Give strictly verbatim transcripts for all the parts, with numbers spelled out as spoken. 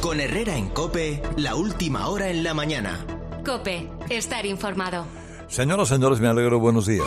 Con Herrera en COPE, la última hora en la mañana. COPE, estar informado. Señoras, señores, me alegro, buenos días.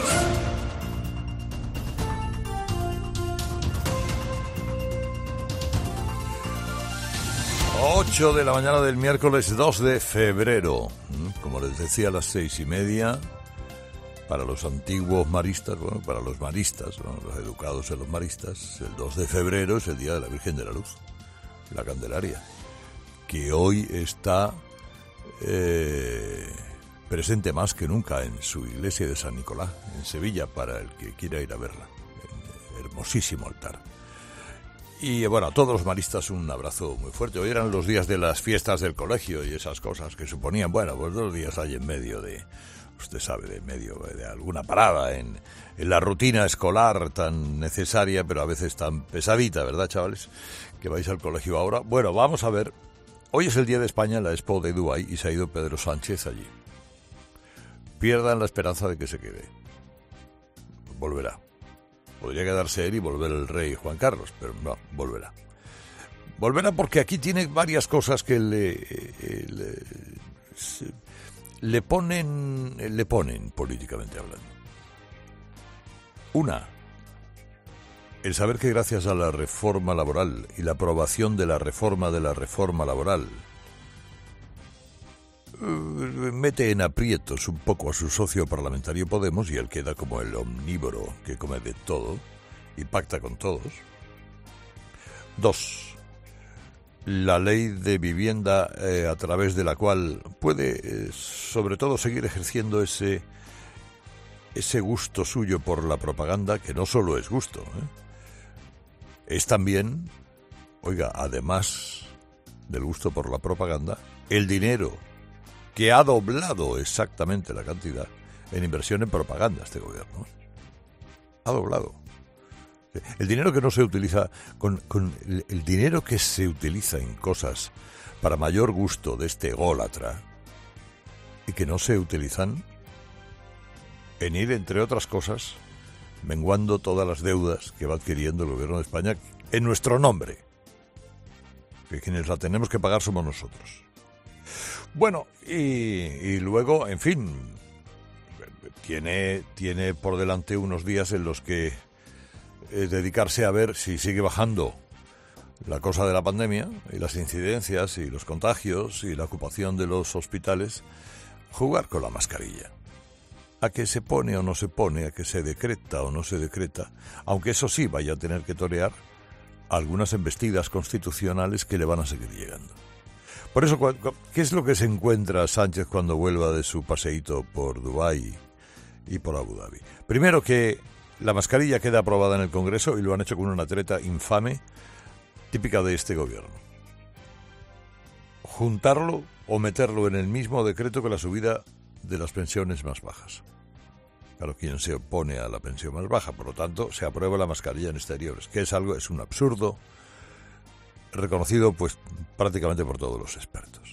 ocho de la mañana del miércoles dos de febrero. Como les decía, a las seis y media, para los antiguos maristas, bueno, para los maristas, ¿no? Los educados en los maristas, el dos de febrero es el Día de la Virgen de la Luz, la Candelaria, que hoy está eh, presente más que nunca en su iglesia de San Nicolás, en Sevilla, para el que quiera ir a verla. En hermosísimo altar. Y bueno, a todos los maristas un abrazo muy fuerte. Hoy eran los días de las fiestas del colegio y esas cosas que suponían, bueno, pues dos días hay en medio de, usted sabe, de medio de alguna parada en, en la rutina escolar tan necesaria, pero a veces tan pesadita, ¿verdad, chavales? Que vais al colegio ahora. Bueno, vamos a ver. Hoy es el Día de España en la Expo de Dubái y se ha ido Pedro Sánchez allí. Pierdan la esperanza de que se quede. Volverá. Podría quedarse él y volver el rey Juan Carlos, pero no, volverá. Volverá porque aquí tiene varias cosas que le, le, le ponen, le ponen políticamente hablando. Una, el saber que gracias a la reforma laboral y la aprobación de la reforma de la reforma laboral mete en aprietos un poco a su socio parlamentario Podemos y él queda como el omnívoro que come de todo y pacta con todos. Dos, la ley de vivienda eh, a través de la cual puede eh, sobre todo seguir ejerciendo ese ese gusto suyo por la propaganda, que no solo es gusto, ¿eh? Es también, oiga, además del gusto por la propaganda, el dinero que ha doblado exactamente la cantidad en inversión en propaganda este gobierno. Ha doblado. El dinero que no se utiliza, con, con el, el dinero que se utiliza en cosas para mayor gusto de este ególatra y que no se utilizan en ir, entre otras cosas, menguando todas las deudas que va adquiriendo el gobierno de España en nuestro nombre. Que quienes la tenemos que pagar somos nosotros. Bueno, y, y luego, en fin, tiene, tiene por delante unos días en los que eh, dedicarse a ver si sigue bajando la cosa de la pandemia y las incidencias y los contagios y la ocupación de los hospitales, jugar con la mascarilla. A que se pone o no se pone, a que se decreta o no se decreta, aunque eso sí vaya a tener que torear algunas embestidas constitucionales que le van a seguir llegando. Por eso, ¿qué es lo que se encuentra Sánchez cuando vuelva de su paseíto por Dubái y por Abu Dhabi? Primero, que la mascarilla queda aprobada en el Congreso y lo han hecho con una treta infame, típica de este gobierno. Juntarlo o meterlo en el mismo decreto que la subida de las pensiones más bajas. Claro, quien se opone a la pensión más baja, por lo tanto, se aprueba la mascarilla en exteriores, que es algo, es un absurdo, reconocido pues prácticamente por todos los expertos.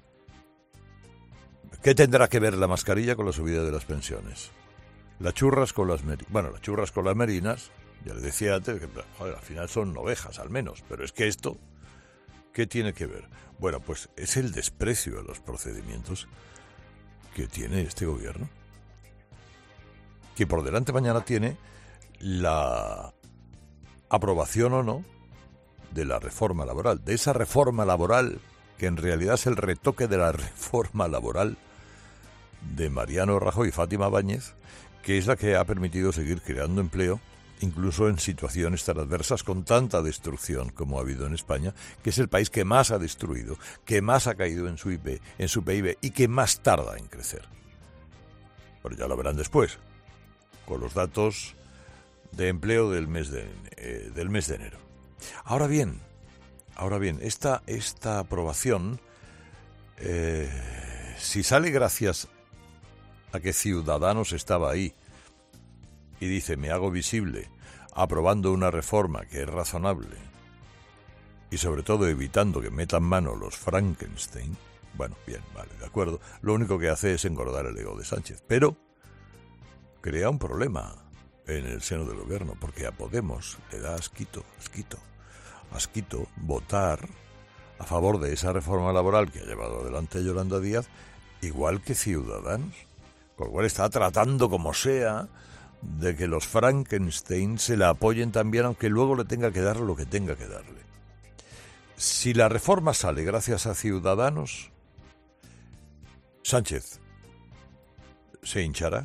¿Qué tendrá que ver la mascarilla con la subida de las pensiones? Las churras con las merinas. Bueno, las churras con las merinas, ya les decía antes, que joder, al final son ovejas al menos, pero es que esto, ¿qué tiene que ver? Bueno, pues es el desprecio a los procedimientos que tiene este gobierno, que por delante mañana tiene la aprobación o no de la reforma laboral, de esa reforma laboral que en realidad es el retoque de la reforma laboral de Mariano Rajoy y Fátima Báñez, que es la que ha permitido seguir creando empleo, incluso en situaciones tan adversas, con tanta destrucción como ha habido en España, que es el país que más ha destruido, que más ha caído en su I P, en su P I B y que más tarda en crecer. Pero ya lo verán después, con los datos de empleo del mes de, eh, del mes de enero. Ahora bien, ahora bien, esta, esta aprobación, eh, si sale gracias a que Ciudadanos estaba ahí y dice, me hago visible, aprobando una reforma que es razonable y sobre todo evitando que metan mano los Frankenstein, bueno, bien, vale, de acuerdo, lo único que hace es engordar el ego de Sánchez, pero crea un problema en el seno del gobierno, porque a Podemos le da asquito, asquito, asquito votar a favor de esa reforma laboral que ha llevado adelante Yolanda Díaz, igual que Ciudadanos, con lo cual está tratando como sea de que los Frankenstein se la apoyen también, aunque luego le tenga que dar lo que tenga que darle. Si la reforma sale gracias a Ciudadanos, Sánchez se hinchará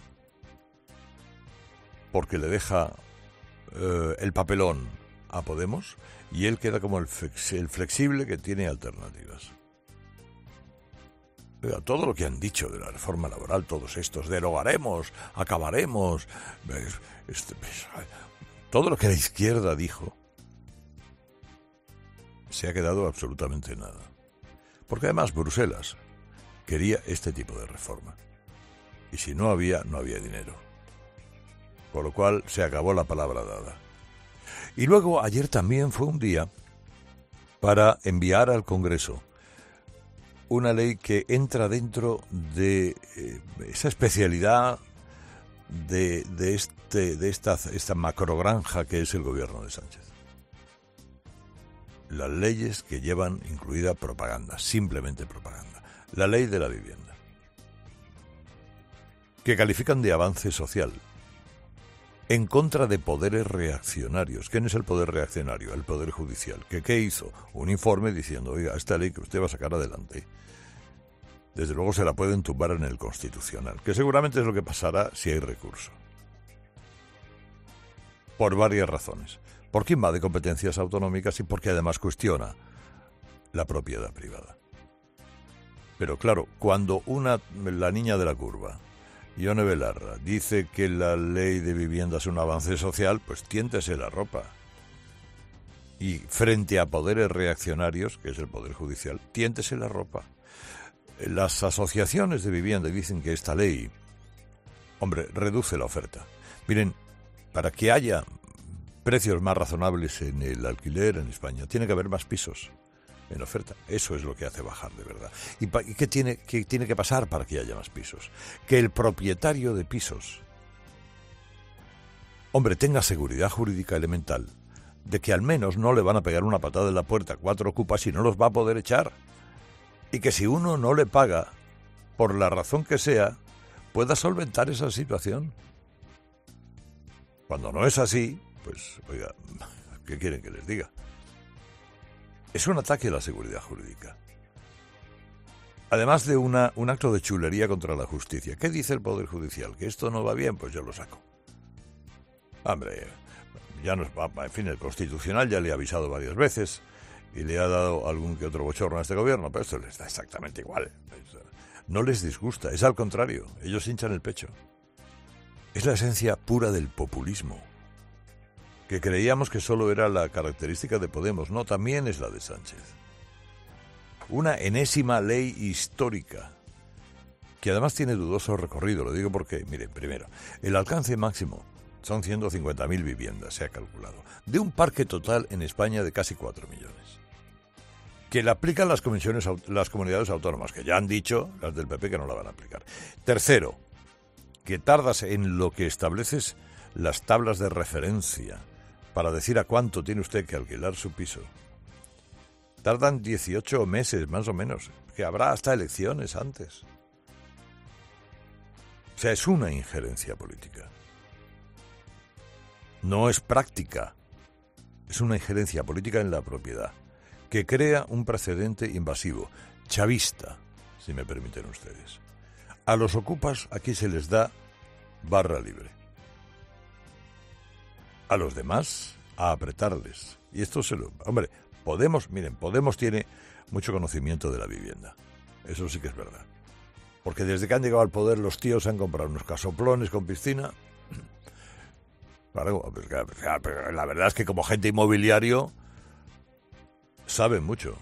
porque le deja eh, el papelón a Podemos y él queda como el, flex, el flexible que tiene alternativas. Oiga, todo lo que han dicho de la reforma laboral, todos estos, derogaremos, acabaremos, este, todo lo que la izquierda dijo, se ha quedado absolutamente nada. Porque además Bruselas quería este tipo de reforma. Y si no había, no había dinero. Con lo cual se acabó la palabra dada. Y luego ayer también fue un día para enviar al Congreso una ley que entra dentro de eh, esa especialidad de, de, este, de esta, esta macrogranja que es el gobierno de Sánchez. Las leyes que llevan incluida propaganda, simplemente propaganda. La ley de la vivienda, que califican de avance social, en contra de poderes reaccionarios. ¿Quién es el poder reaccionario? El Poder Judicial. ¿Que qué hizo? Un informe diciendo, oiga, esta ley que usted va a sacar adelante, desde luego se la pueden tumbar en el Constitucional, que seguramente es lo que pasará si hay recurso. Por varias razones. Porque invade competencias autonómicas y porque además cuestiona la propiedad privada. Pero claro, cuando una, la niña de la curva, Ione Belarra, dice que la ley de vivienda es un avance social, pues tiéntese la ropa. Y frente a poderes reaccionarios, que es el Poder Judicial, tiéntese la ropa. Las asociaciones de vivienda dicen que esta ley, hombre, reduce la oferta. Miren, para que haya precios más razonables en el alquiler en España, tiene que haber más pisos en oferta. Eso es lo que hace bajar de verdad. ¿Y, pa- y qué, tiene, qué tiene que pasar para que haya más pisos? Que el propietario de pisos, hombre, tenga seguridad jurídica elemental de que al menos no le van a pegar una patada en la puerta cuatro ocupas y no los va a poder echar. Y que si uno no le paga, por la razón que sea, pueda solventar esa situación. Cuando no es así, pues, oiga, ¿qué quieren que les diga? Es un ataque a la seguridad jurídica. Además de una, un acto de chulería contra la justicia. ¿Qué dice el Poder Judicial? ¿Que esto no va bien? Pues yo lo saco. Hombre, ya nos va, en fin, el Constitucional ya le ha avisado varias veces y le ha dado algún que otro bochorno a este gobierno, pero esto les da exactamente igual. No les disgusta, es al contrario, ellos hinchan el pecho. Es la esencia pura del populismo, que creíamos que solo era la característica de Podemos. No, también es la de Sánchez. Una enésima ley histórica, que además tiene dudoso recorrido. Lo digo porque, miren, primero, el alcance máximo son ciento cincuenta mil viviendas, se ha calculado, de un parque total en España de casi cuatro millones. Que la aplican las, comisiones, las comunidades autónomas, que ya han dicho las del P P que no la van a aplicar. Tercero, que tardas en lo que estableces las tablas de referencia para decir a cuánto tiene usted que alquilar su piso. Tardan dieciocho meses, más o menos, que habrá hasta elecciones antes. O sea, es una injerencia política. No es práctica, es una injerencia política en la propiedad, que crea un precedente invasivo, chavista, si me permiten ustedes. A los ocupas aquí se les da barra libre. A los demás, a apretarles. Y esto se lo... Hombre, Podemos, miren, Podemos tiene mucho conocimiento de la vivienda. Eso sí que es verdad. Porque desde que han llegado al poder los tíos han comprado unos casoplones con piscina. Claro, la verdad es que como agente inmobiliario saben mucho.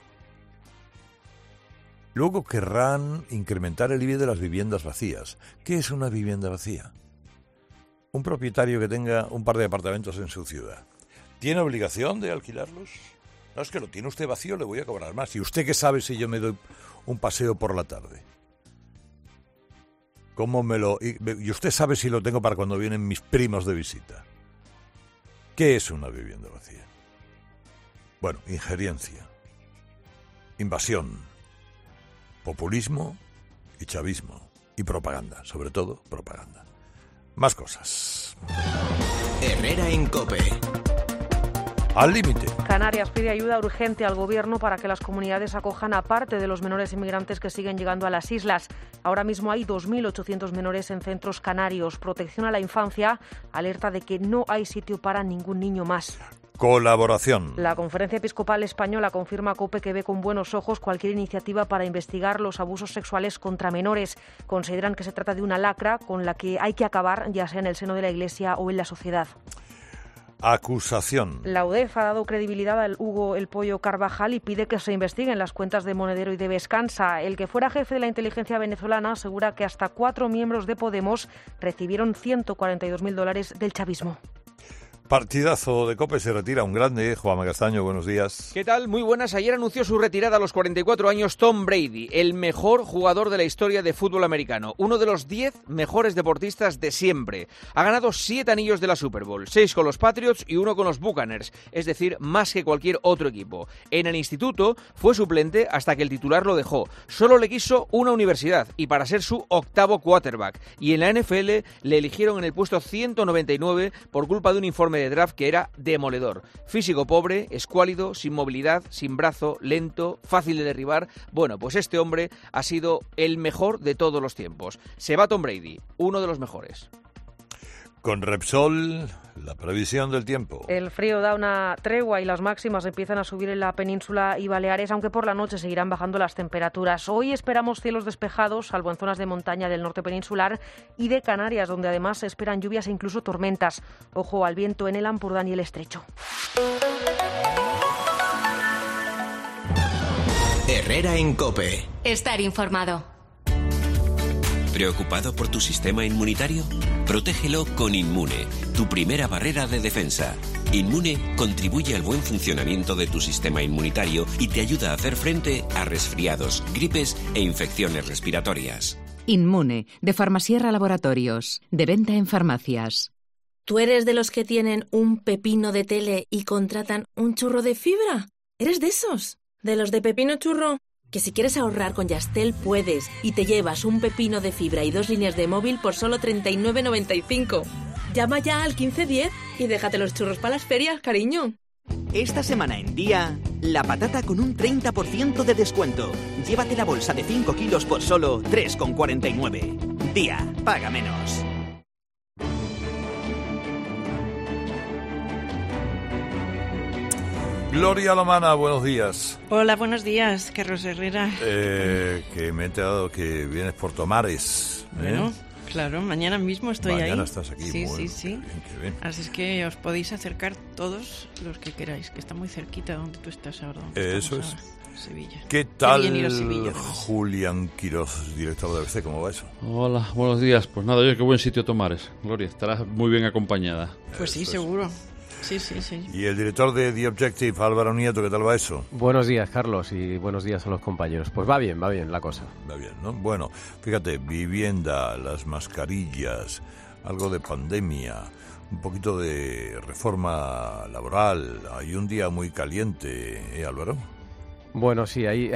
Luego querrán incrementar el I B I de las viviendas vacías. ¿Qué es una vivienda vacía? Un propietario que tenga un par de apartamentos en su ciudad, ¿tiene obligación de alquilarlos? No, es que lo tiene usted vacío, le voy a cobrar más. ¿Y usted qué sabe si yo me doy un paseo por la tarde? ¿Cómo me lo...? ¿Y usted sabe si lo tengo para cuando vienen mis primos de visita? ¿Qué es una vivienda vacía? Bueno, injerencia. invasión, populismo y chavismo. Y propaganda, sobre todo propaganda. Más cosas. Herrera en COPE. Al límite. Canarias pide ayuda urgente al gobierno para que las comunidades acojan a parte de los menores inmigrantes que siguen llegando a las islas. Ahora mismo hay dos mil ochocientos menores en centros canarios. Protección a la Infancia alerta de que no hay sitio para ningún niño más. Colaboración. La Conferencia Episcopal Española confirma a COPE que ve con buenos ojos cualquier iniciativa para investigar los abusos sexuales contra menores. Consideran que se trata de una lacra con la que hay que acabar, ya sea en el seno de la Iglesia o en la sociedad. Acusación. La U D E F ha dado credibilidad al Hugo El Pollo Carvajal y pide que se investiguen las cuentas de Monedero y de Vescansa. El que fuera jefe de la inteligencia venezolana asegura que hasta cuatro miembros de Podemos recibieron ciento cuarenta y dos mil dólares del chavismo. Partidazo de COPE, se retira un grande. Juanma Castaño, buenos días. ¿Qué tal? Muy buenas. Ayer anunció su retirada a los cuarenta y cuatro años Tom Brady, el mejor jugador de la historia de fútbol americano, uno de los diez mejores deportistas de siempre. Ha ganado siete anillos de la Super Bowl, seis con los Patriots y uno con los Buccaneers, es decir, más que cualquier otro equipo. En el instituto fue suplente hasta que el titular lo dejó. Solo le quiso una universidad y para ser su octavo quarterback. Y en la N F L le eligieron en el puesto ciento noventa y nueve por culpa de un informe de draft que era demoledor. Físico pobre, escuálido, sin movilidad, sin brazo, lento, fácil de derribar. Bueno, pues este hombre ha sido el mejor de todos los tiempos. Se va Tom Brady, uno de los mejores. Con Repsol, la previsión del tiempo. El frío da una tregua y las máximas empiezan a subir en la península y Baleares, aunque por la noche seguirán bajando las temperaturas. Hoy esperamos cielos despejados, salvo en zonas de montaña del norte peninsular y de Canarias, donde además se esperan lluvias e incluso tormentas. Ojo al viento en el Ampurdán y el Estrecho. Herrera en COPE. Estar informado. ¿Preocupado por tu sistema inmunitario? Protégelo con Inmune, tu primera barrera de defensa. Inmune contribuye al buen funcionamiento de tu sistema inmunitario y te ayuda a hacer frente a resfriados, gripes e infecciones respiratorias. Inmune, de Farmasierra Laboratorios, de venta en farmacias. ¿Tú eres de los que tienen un pepino de tele y contratan un churro de fibra? ¿Eres de esos? ¿De los de pepino churro? Que si quieres ahorrar con Yastel puedes y te llevas un pepino de fibra y dos líneas de móvil por solo treinta y nueve noventa y cinco. Llama ya al quince diez y déjate los churros para las ferias, cariño. Esta semana en Día, la patata con un treinta por ciento de descuento. Llévate la bolsa de cinco kilos por solo tres con cuarenta y nueve. Día, paga menos. Gloria Lomana, buenos días. Hola, buenos días, Carlos Herrera. Eh, que me he enterado que vienes por Tomares. ¿eh? Bueno, claro, mañana mismo estoy mañana ahí. Mañana estás aquí. Sí, bueno, sí, sí. Qué bien, qué bien. Así es que os podéis acercar todos los que queráis, que está muy cerquita donde tú estás ahora. Eh, eso es. Ahora, Sevilla. ¿Qué tal, Qué bien ir a Sevilla, Julián Quirós, director de A B C? ¿Cómo va eso? Hola, buenos días. Pues nada, oye, qué buen sitio Tomares. Gloria, estarás muy bien acompañada. Pues sí, eso seguro. Es. Sí, sí, sí. Y el director de The Objective, Álvaro Nieto, ¿qué tal va eso? Buenos días, Carlos, y buenos días a los compañeros. Pues va bien, va bien la cosa. Va bien, ¿no? Bueno, fíjate, vivienda, las mascarillas, algo de pandemia, un poquito de reforma laboral. Hay un día muy caliente, ¿eh, Álvaro? Bueno, sí, ahí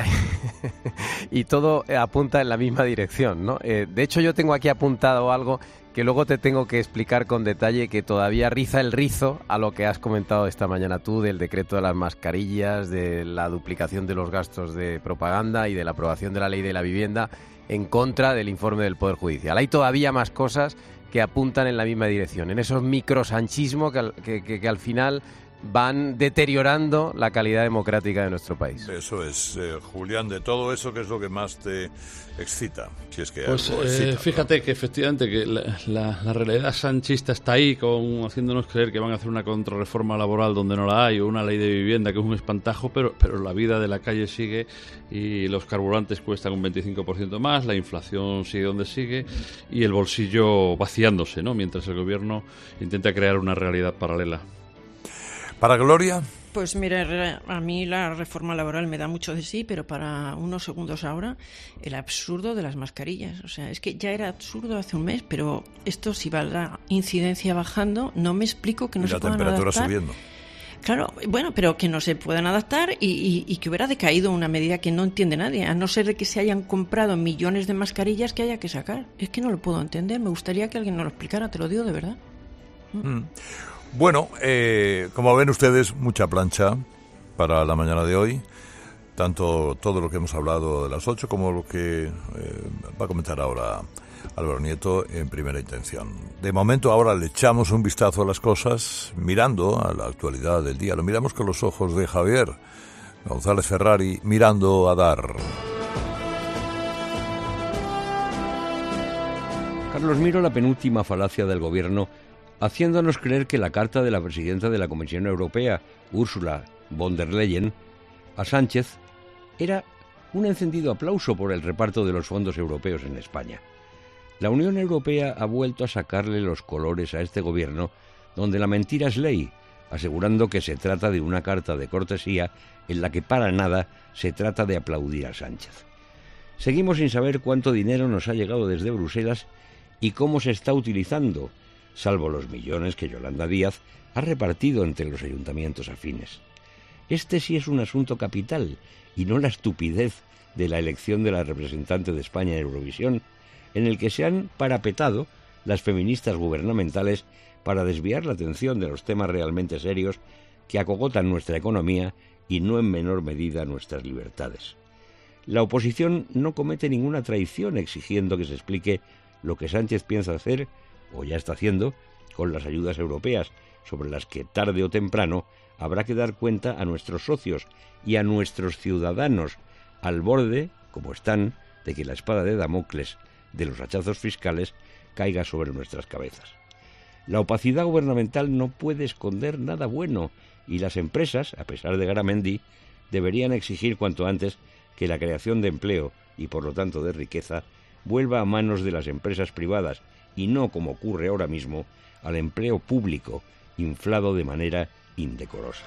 y todo apunta en la misma dirección, ¿no? Eh, de hecho, yo tengo aquí apuntado algo que luego te tengo que explicar con detalle, que todavía riza el rizo a lo que has comentado esta mañana tú del decreto de las mascarillas, de la duplicación de los gastos de propaganda y de la aprobación de la ley de la vivienda en contra del informe del Poder Judicial. Hay todavía más cosas que apuntan en la misma dirección, en esos microsanchismos que, que, que, que al final van deteriorando la calidad democrática de nuestro país. Eso es, eh, Julián, de todo eso, ¿qué es lo que más te excita? Si es que pues algo eh, excita, fíjate, ¿no? que efectivamente que la, la, la realidad sanchista está ahí, con, haciéndonos creer que van a hacer una contrarreforma laboral donde no la hay, o una ley de vivienda que es un espantajo, pero, pero la vida de la calle sigue y los carburantes cuestan un veinticinco por ciento más, la inflación sigue donde sigue y el bolsillo vaciándose, ¿no? Mientras el gobierno intenta crear una realidad paralela. ¿Para Gloria? Pues mira, a mí la reforma laboral me da mucho de sí, pero para unos segundos ahora, el absurdo de las mascarillas. O sea, es que ya era absurdo hace un mes, pero esto, si va la incidencia bajando, no me explico que no y se la puedan temperatura adaptar. subiendo. Claro, bueno, pero que no se puedan adaptar y, y, y que hubiera decaído una medida que no entiende nadie, a no ser de que se hayan comprado millones de mascarillas que haya que sacar. Es que no lo puedo entender, me gustaría que alguien nos lo explicara, te lo digo de verdad. Mm. Bueno, eh, como ven ustedes, mucha plancha para la mañana de hoy. Tanto todo lo que hemos hablado de las ocho como lo que eh, va a comentar ahora Álvaro Nieto en primera intención. De momento ahora le echamos un vistazo a las cosas mirando a la actualidad del día. Lo miramos con los ojos de Javier González Ferrari, mirando a dar. Carlos, miro la penúltima falacia del gobierno haciéndonos creer que la carta de la presidenta de la Comisión Europea, Ursula von der Leyen, a Sánchez era un encendido aplauso por el reparto de los fondos europeos en España. La Unión Europea ha vuelto a sacarle los colores a este gobierno, donde la mentira es ley, asegurando que se trata de una carta de cortesía en la que para nada se trata de aplaudir a Sánchez. Seguimos sin saber cuánto dinero nos ha llegado desde Bruselas y cómo se está utilizando, salvo los millones que Yolanda Díaz ha repartido entre los ayuntamientos afines. Este sí es un asunto capital y no la estupidez de la elección de la representante de España en Eurovisión, en el que se han parapetado las feministas gubernamentales para desviar la atención de los temas realmente serios que acogotan nuestra economía y no en menor medida nuestras libertades. La oposición no comete ninguna traición exigiendo que se explique lo que Sánchez piensa hacer, o ya está haciendo, con las ayudas europeas, sobre las que tarde o temprano habrá que dar cuenta a nuestros socios y a nuestros ciudadanos, al borde, como están, de que la espada de Damocles de los hachazos fiscales caiga sobre nuestras cabezas. La opacidad gubernamental no puede esconder nada bueno y las empresas, a pesar de Garamendi, deberían exigir cuanto antes que la creación de empleo y por lo tanto de riqueza vuelva a manos de las empresas privadas y no, como ocurre ahora mismo, al empleo público inflado de manera indecorosa.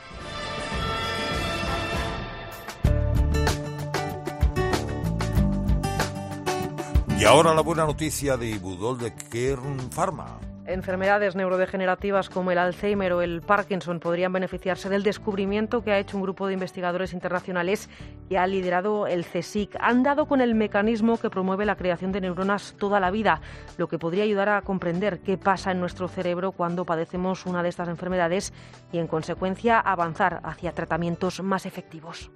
Y ahora la buena noticia de Ibudol de Kern Pharma. Enfermedades neurodegenerativas como el Alzheimer o el Parkinson podrían beneficiarse del descubrimiento que ha hecho un grupo de investigadores internacionales que ha liderado el CSIC. Han dado con el mecanismo que promueve la creación de neuronas toda la vida, lo que podría ayudar a comprender qué pasa en nuestro cerebro cuando padecemos una de estas enfermedades y, en consecuencia, avanzar hacia tratamientos más efectivos.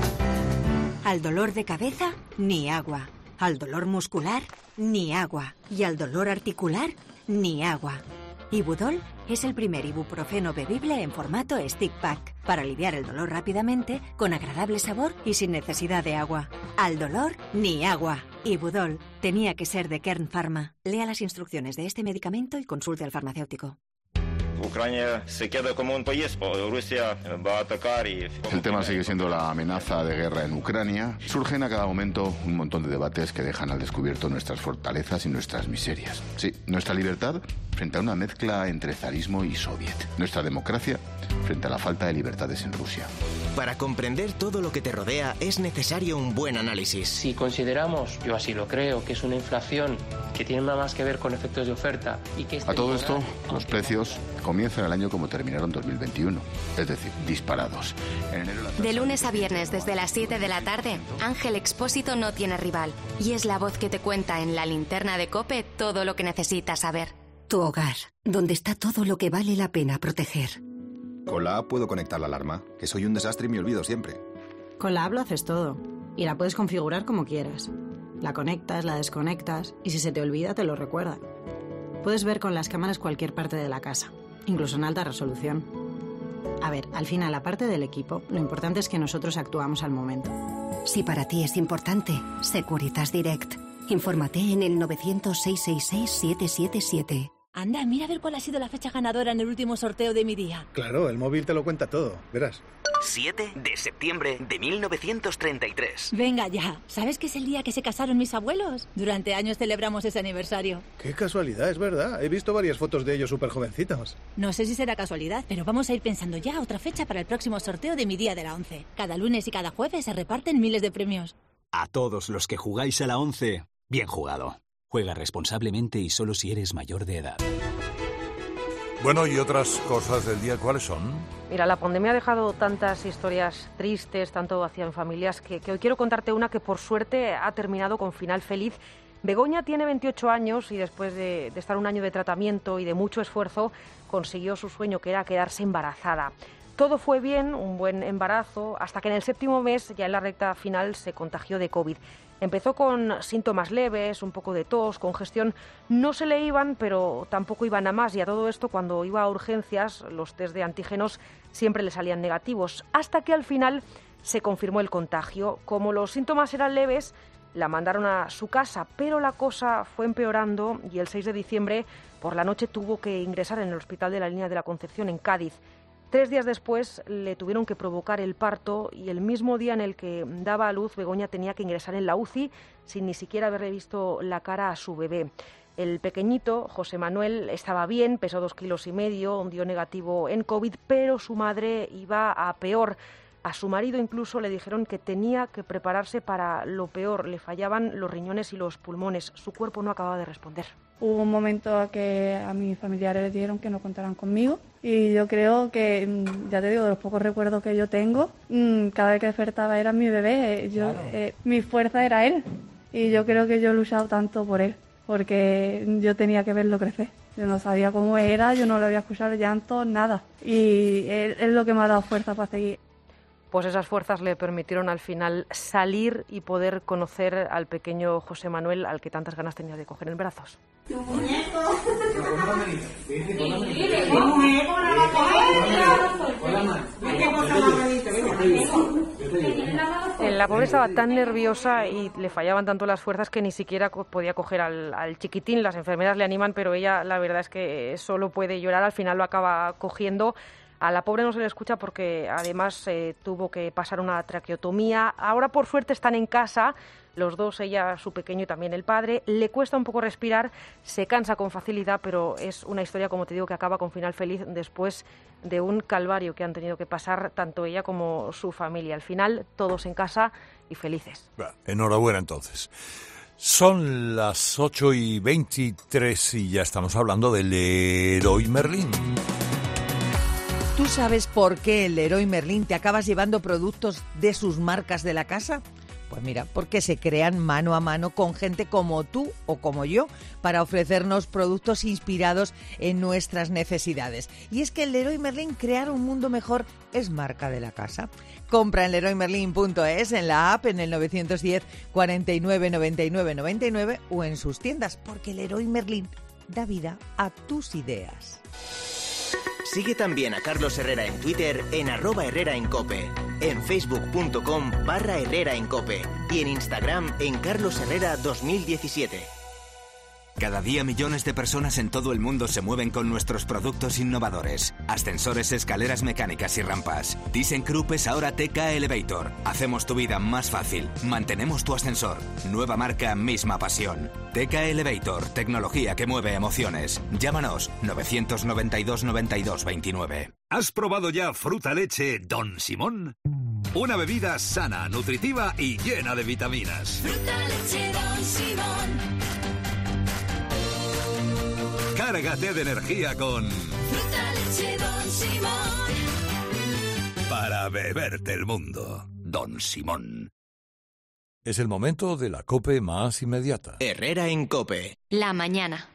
Al dolor de cabeza, ni agua. Al dolor muscular, ni agua. Y al dolor articular, ni agua. Ibudol es el primer ibuprofeno bebible en formato stick pack para aliviar el dolor rápidamente, con agradable sabor y sin necesidad de agua. Al dolor, ni agua. Ibudol tenía que ser de Kern Pharma. Lea las instrucciones de este medicamento y consulte al farmacéutico. Ucrania se queda como un país, Rusia va a atacar y... El tema sigue siendo la amenaza de guerra en Ucrania. Surgen a cada momento un montón de debates que dejan al descubierto nuestras fortalezas y nuestras miserias. Sí, nuestra libertad frente a una mezcla entre zarismo y soviet. Nuestra democracia frente a la falta de libertades en Rusia. Para comprender todo lo que te rodea es necesario un buen análisis. Si consideramos, yo así lo creo, que es una inflación que tiene nada más que ver con efectos de oferta y que... Este a todo esto, los precios comienzan el año como terminaron dos mil veintiuno, es decir, disparados. En enero la tasa... De lunes a viernes desde las siete de la tarde, Ángel Expósito no tiene rival y es la voz que te cuenta en la linterna de COPE todo lo que necesitas saber. Tu hogar, donde está todo lo que vale la pena proteger. Con la app puedo conectar la alarma, que soy un desastre y me olvido siempre. Con la app lo haces todo y la puedes configurar como quieras. La conectas, la desconectas y si se te olvida te lo recuerda. Puedes ver con las cámaras cualquier parte de la casa, incluso en alta resolución. A ver, al final, aparte del equipo, lo importante es que nosotros actuamos al momento. Si para ti es importante, Securitas Direct. Infórmate en el novecientos, seiscientos sesenta y seis, siete siete siete. Anda, mira a ver cuál ha sido la fecha ganadora en el último sorteo de Mi Día. Claro, el móvil te lo cuenta todo, verás. siete de septiembre de mil novecientos treinta y tres. Venga ya, ¿sabes que es el día que se casaron mis abuelos? Durante años celebramos ese aniversario. Qué casualidad, es verdad. He visto varias fotos de ellos súper jovencitos. No sé si será casualidad, pero vamos a ir pensando ya otra fecha para el próximo sorteo de Mi Día de la once. Cada lunes y cada jueves se reparten miles de premios. A todos los que jugáis a la once, bien jugado. Juega responsablemente y solo si eres mayor de edad. Bueno, y otras cosas del día, ¿cuáles son? Mira, la pandemia ha dejado tantas historias tristes, tanto hacia familias, que, que hoy quiero contarte una que por suerte ha terminado con final feliz. Begoña tiene veintiocho años y después de, de estar un año de tratamiento y de mucho esfuerzo, consiguió su sueño, que era quedarse embarazada. Todo fue bien, un buen embarazo, hasta que en el séptimo mes, ya en la recta final, se contagió de COVID. Empezó con síntomas leves, un poco de tos, congestión. No se le iban, pero tampoco iban a más. Y a todo esto, cuando iba a urgencias, los test de antígenos siempre le salían negativos. Hasta que al final se confirmó el contagio. Como los síntomas eran leves, la mandaron a su casa, pero la cosa fue empeorando y el seis de diciembre por la noche tuvo que ingresar en el Hospital de la Línea de la Concepción en Cádiz. Tres días después le tuvieron que provocar el parto y el mismo día en el que daba a luz, Begoña tenía que ingresar en la U C I sin ni siquiera haberle visto la cara a su bebé. El pequeñito, José Manuel, estaba bien, pesó dos kilos y medio, dio negativo en COVID, pero su madre iba a peor. A su marido incluso le dijeron que tenía que prepararse para lo peor. Le fallaban los riñones y los pulmones. Su cuerpo no acababa de responder. Hubo un momento que a mis familiares les dijeron que no contaran conmigo y yo creo que, ya te digo, de los pocos recuerdos que yo tengo, cada vez que despertaba era mi bebé, yo, claro. eh, mi fuerza era él y yo creo que yo he luchado tanto por él porque yo tenía que verlo crecer. Yo no sabía cómo era, yo no le había escuchado el llanto, nada, y él es lo que me ha dado fuerza para seguir. Pues esas fuerzas le permitieron al final salir y poder conocer al pequeño José Manuel, al que tantas ganas tenía de coger en brazos. ¡Tu muñeco! La pobre estaba tan nerviosa y le fallaban tanto las fuerzas que ni siquiera podía coger al, al chiquitín. Las enfermeras le animan, pero ella la verdad es que solo puede llorar. Al final lo acaba cogiendo. A la pobre no se le escucha porque además eh, tuvo que pasar una traqueotomía. Ahora por suerte están en casa, los dos, ella, su pequeño y también el padre. Le cuesta un poco respirar, se cansa con facilidad, pero es una historia, como te digo, que acaba con final feliz después de un calvario que han tenido que pasar tanto ella como su familia. Al final, todos en casa y felices. Bueno, enhorabuena entonces. Son las ocho y veintitrés y ya estamos hablando del Leroy Merlin. ¿Tú sabes por qué el Leroy Merlin te acabas llevando productos de sus marcas de la casa? Pues mira, porque se crean mano a mano con gente como tú o como yo para ofrecernos productos inspirados en nuestras necesidades. Y es que el Leroy Merlin, crear un mundo mejor, es marca de la casa. Compra en leroy merlin punto es, en la app, en el nueve uno cero, cuarenta y nueve, noventa y nueve, noventa y nueve o en sus tiendas, porque el Leroy Merlin da vida a tus ideas. Sigue también a Carlos Herrera en Twitter en arroba Herrera en Cope, en facebook.com barra Herrera en Cope y en Instagram en Carlos Herrera dos mil diecisiete. Cada día millones de personas en todo el mundo se mueven con nuestros productos innovadores. Ascensores, escaleras mecánicas y rampas. ThyssenKrupp es ahora T K Elevator. Hacemos tu vida más fácil. Mantenemos tu ascensor. Nueva marca, misma pasión. T K Elevator, tecnología que mueve emociones. Llámanos nueve nueve dos, noventa y dos, veintinueve. ¿Has probado ya fruta leche Don Simón? Una bebida sana, nutritiva y llena de vitaminas. Fruta leche Don Simón. Cárgate de energía con Fruta leche Don Simón. Para beberte el mundo, Don Simón. Es el momento de la COPE más inmediata. Herrera en COPE. La mañana.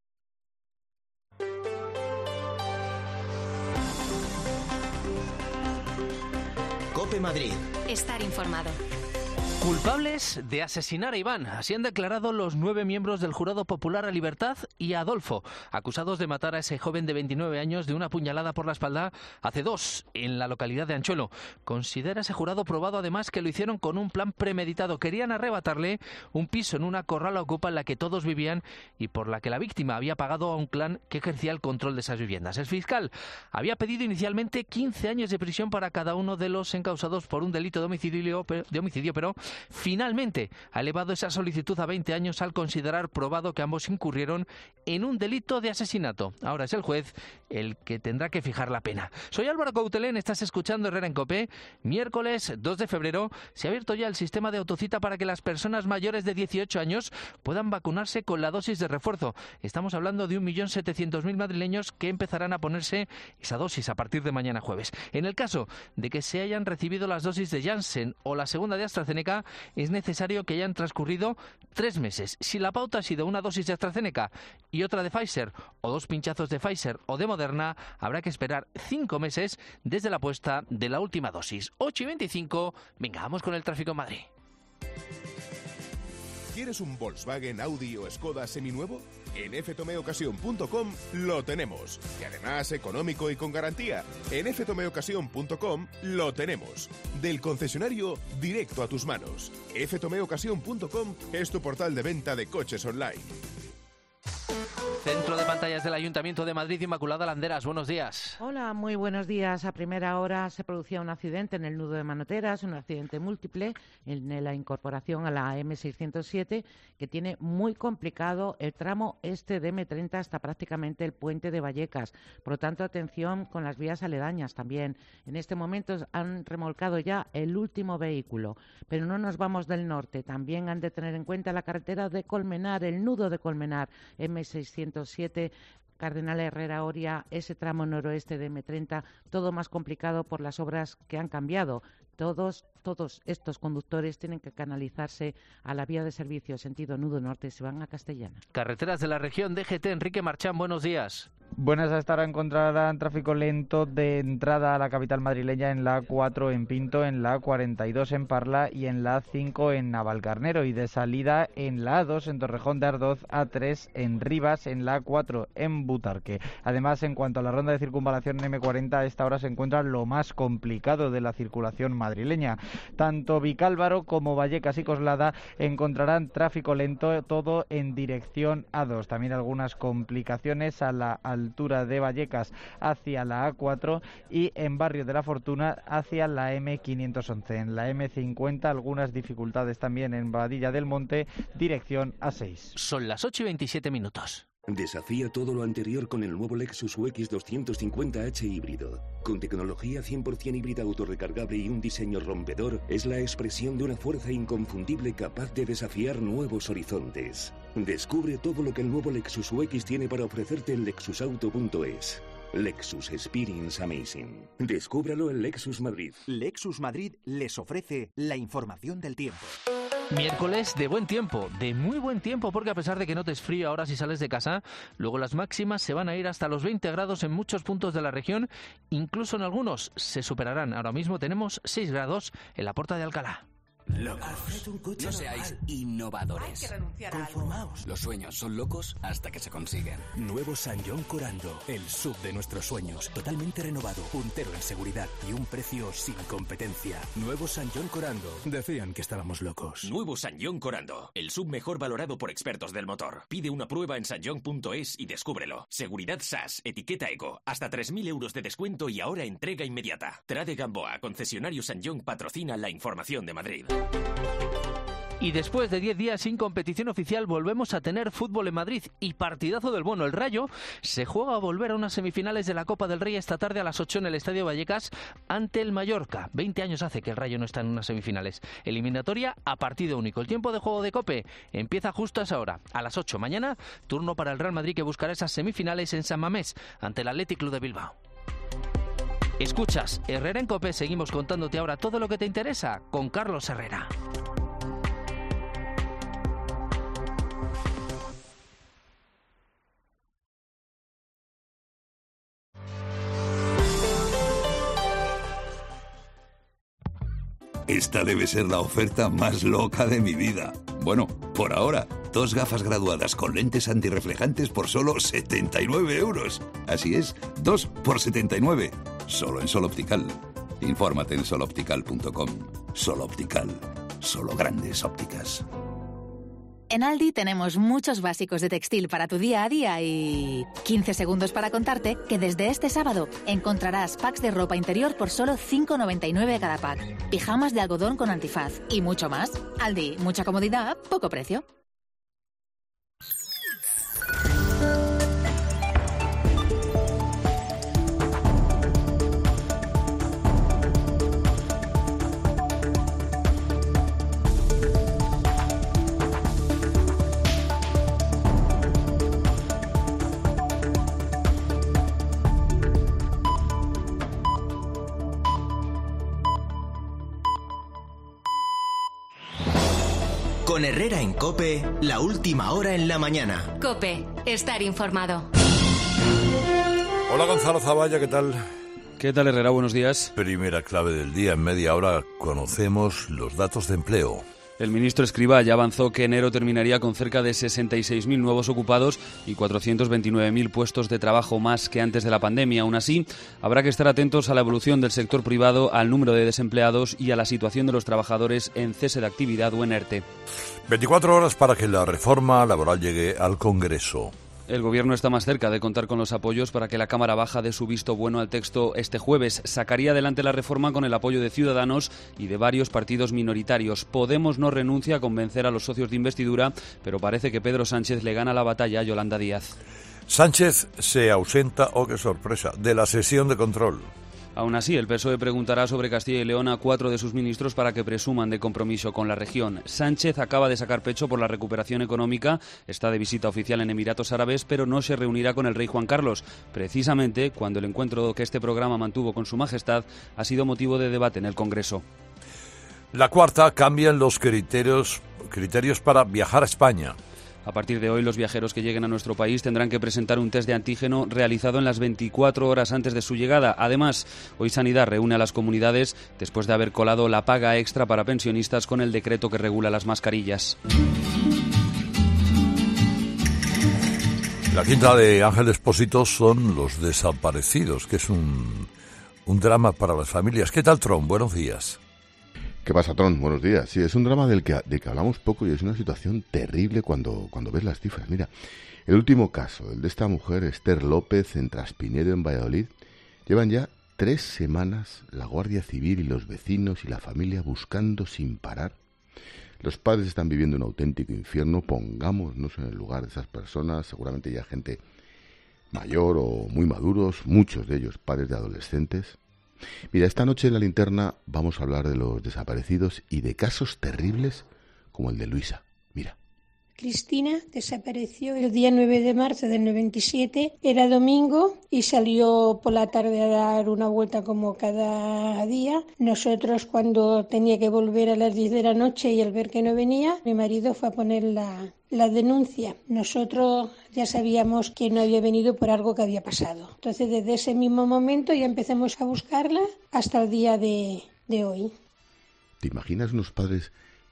COPE Madrid. Estar informado. Culpables de asesinar a Iván. Así han declarado los nueve miembros del Jurado Popular a Libertad y a Adolfo, acusados de matar a ese joven de veintinueve años de una puñalada por la espalda hace dos, en la localidad de Anchuelo. Considera ese jurado probado además que lo hicieron con un plan premeditado. Querían arrebatarle un piso en una corrala ocupa en la que todos vivían y por la que la víctima había pagado a un clan que ejercía el control de esas viviendas. El fiscal había pedido inicialmente quince años de prisión para cada uno de los encausados por un delito de homicidio, de homicidio pero finalmente ha elevado esa solicitud a veinte años al considerar probado que ambos incurrieron en un delito de asesinato. Ahora es el juez el que tendrá que fijar la pena. Soy Álvaro Coutelén, estás escuchando Herrera en COPE. Miércoles dos de febrero se ha abierto ya el sistema de autocita para que las personas mayores de dieciocho años puedan vacunarse con la dosis de refuerzo. Estamos hablando de un millón setecientos mil madrileños que empezarán a ponerse esa dosis a partir de mañana jueves. En el caso de que se hayan recibido las dosis de Janssen o la segunda de AstraZeneca, es necesario que hayan transcurrido tres meses. Si la pauta ha sido una dosis de AstraZeneca y otra de Pfizer, o dos pinchazos de Pfizer o de Moderna, habrá que esperar cinco meses desde la puesta de la última dosis. ocho y veinticinco, venga, vamos con el tráfico en Madrid. ¿Quieres un Volkswagen, Audi o Skoda seminuevo? En f tome ocasión punto com lo tenemos. Y además económico y con garantía. En f tome ocasión punto com lo tenemos. Del concesionario directo a tus manos. f tome ocasión punto com es tu portal de venta de coches online. Centro de pantallas del Ayuntamiento de Madrid, Inmaculada Landeras, buenos días. Hola, muy buenos días. A primera hora se producía un accidente en el nudo de Manoteras, un accidente múltiple en la incorporación a la eme seiscientos siete, que tiene muy complicado el tramo este de eme treinta hasta prácticamente el puente de Vallecas. Por lo tanto, atención con las vías aledañas también. En este momento han remolcado ya el último vehículo, pero no nos vamos del norte. También han de tener en cuenta la carretera de Colmenar, el nudo de Colmenar, eme seiscientos siete, Cardenal Herrera Oria, ese tramo noroeste de eme treinta, todo más complicado por las obras que han cambiado. Todos, todos estos conductores tienen que canalizarse a la vía de servicio sentido nudo norte, se van a Castellana. Carreteras de la región, D G T, Enrique Marchán, buenos días. Buenas, a esta hora encontrarán tráfico lento de entrada a la capital madrileña en la A cuatro en Pinto, en la A cuarenta y dos en Parla y en la A cinco en Navalcarnero, y de salida en la A dos en Torrejón de Ardoz, A tres en Rivas, en la A cuatro en Butarque. Además, en cuanto a la ronda de circunvalación eme cuarenta, a esta hora se encuentra lo más complicado de la circulación madrileña. Tanto Vicálvaro como Vallecas y Coslada encontrarán tráfico lento, todo en dirección A dos. También algunas complicaciones a la altura de Vallecas hacia la A cuatro y en Barrio de la Fortuna hacia la eme quinientos once. En la eme cincuenta algunas dificultades también en Badilla del Monte, dirección A seis. Son las ocho y veintisiete minutos. Desafía todo lo anterior con el nuevo Lexus U X doscientos cincuenta H híbrido. Con tecnología cien por ciento híbrida autorrecargable y un diseño rompedor, es la expresión de una fuerza inconfundible capaz de desafiar nuevos horizontes. Descubre todo lo que el nuevo Lexus U X tiene para ofrecerte en lexus auto punto es. Lexus Experience Amazing. Descúbralo en Lexus Madrid. Lexus Madrid les ofrece la información del tiempo. Miércoles de buen tiempo, de muy buen tiempo, porque a pesar de que notes frío ahora si sales de casa, luego las máximas se van a ir hasta los veinte grados en muchos puntos de la región, incluso en algunos se superarán. Ahora mismo tenemos seis grados en la Puerta de Alcalá. Locos. No seáis innovadores. Hay que renunciar a Conformaos. Los sueños son locos hasta que se consiguen. Nuevo San John Corando, el sub de nuestros sueños, totalmente renovado, puntero en seguridad y un precio sin competencia. Nuevo San John Corando. Decían que estábamos locos. Nuevo San John Corando, el sub mejor valorado por expertos del motor. Pide una prueba en san john punto es y descúbrelo. Seguridad S A S, etiqueta Eco, hasta tres mil euros de descuento y ahora entrega inmediata. Trade Gamboa, concesionario San John, patrocina la información de Madrid. Y después de diez días sin competición oficial volvemos a tener fútbol en Madrid y partidazo del bueno. El Rayo se juega a volver a unas semifinales de la Copa del Rey esta tarde a las ocho en el Estadio Vallecas ante el Mallorca. veinte años hace que el Rayo no está en unas semifinales. Eliminatoria a partido único. El tiempo de juego de COPE empieza justo a esa hora, a las ocho. Mañana, turno para el Real Madrid, que buscará esas semifinales en San Mamés ante el Athletic Club de Bilbao. Escuchas Herrera en COPE, seguimos contándote ahora todo lo que te interesa con Carlos Herrera. Esta debe ser la oferta más loca de mi vida. Bueno, por ahora, dos gafas graduadas con lentes antirreflejantes por solo setenta y nueve euros. Así es, dos por setenta y nueve. Solo en Sol Optical. Infórmate en sol optical punto com. Sol Optical. Solo grandes ópticas. En Aldi tenemos muchos básicos de textil para tu día a día y quince segundos para contarte que desde este sábado encontrarás packs de ropa interior por solo cinco noventa y nueve cada pack, pijamas de algodón con antifaz y mucho más. Aldi, mucha comodidad, poco precio. Con Herrera en COPE, la última hora en la mañana. COPE, estar informado. Hola Gonzalo Zavalla, ¿qué tal? ¿Qué tal, Herrera? Buenos días. Primera clave del día, en media hora conocemos los datos de empleo. El ministro Escrivá ya avanzó que enero terminaría con cerca de sesenta y seis mil nuevos ocupados y cuatrocientos veintinueve mil puestos de trabajo más que antes de la pandemia. Aún así, habrá que estar atentos a la evolución del sector privado, al número de desempleados y a la situación de los trabajadores en cese de actividad o en ERTE. veinticuatro horas para que la reforma laboral llegue al Congreso. El Gobierno está más cerca de contar con los apoyos para que la Cámara Baja dé su visto bueno al texto este jueves. Sacaría adelante la reforma con el apoyo de Ciudadanos y de varios partidos minoritarios. Podemos no renuncia a convencer a los socios de investidura, pero parece que Pedro Sánchez le gana la batalla a Yolanda Díaz. Sánchez se ausenta, oh qué sorpresa, de la sesión de control. Aún así, el P S O E preguntará sobre Castilla y León a cuatro de sus ministros para que presuman de compromiso con la región. Sánchez acaba de sacar pecho por la recuperación económica, está de visita oficial en Emiratos Árabes, pero no se reunirá con el rey Juan Carlos, precisamente cuando el encuentro que este programa mantuvo con su majestad ha sido motivo de debate en el Congreso. La cuarta, cambian los criterios, criterios para viajar a España. A partir de hoy, los viajeros que lleguen a nuestro país tendrán que presentar un test de antígeno realizado en las veinticuatro horas antes de su llegada. Además, hoy Sanidad reúne a las comunidades después de haber colado la paga extra para pensionistas con el decreto que regula las mascarillas. La quinta de Ángel Expósito son los desaparecidos, que es un, un drama para las familias. ¿Qué tal, Tron? Buenos días. ¿Qué pasa, Tron? Buenos días. Sí, es un drama del que, de que hablamos poco y es una situación terrible cuando, cuando ves las cifras. Mira, el último caso, el de esta mujer, Esther López, en Traspinedo, en Valladolid, llevan ya tres semanas la Guardia Civil y los vecinos y la familia buscando sin parar. Los padres están viviendo un auténtico infierno. Pongámonos en el lugar de esas personas, seguramente ya gente mayor o muy maduros, muchos de ellos padres de adolescentes. Mira, esta noche en La Linterna vamos a hablar de los desaparecidos y de casos terribles como el de Luisa. Mira. Cristina desapareció el día nueve de marzo del noventa y siete, era domingo y salió por la tarde a dar una vuelta como cada día. Nosotros, cuando tenía que volver a las diez de la noche y al ver que no venía, mi marido fue a poner la, la denuncia. Nosotros ya sabíamos que no había venido por algo que había pasado. Entonces, desde ese mismo momento ya empezamos a buscarla hasta el día de, de hoy. ¿Te imaginas unos padres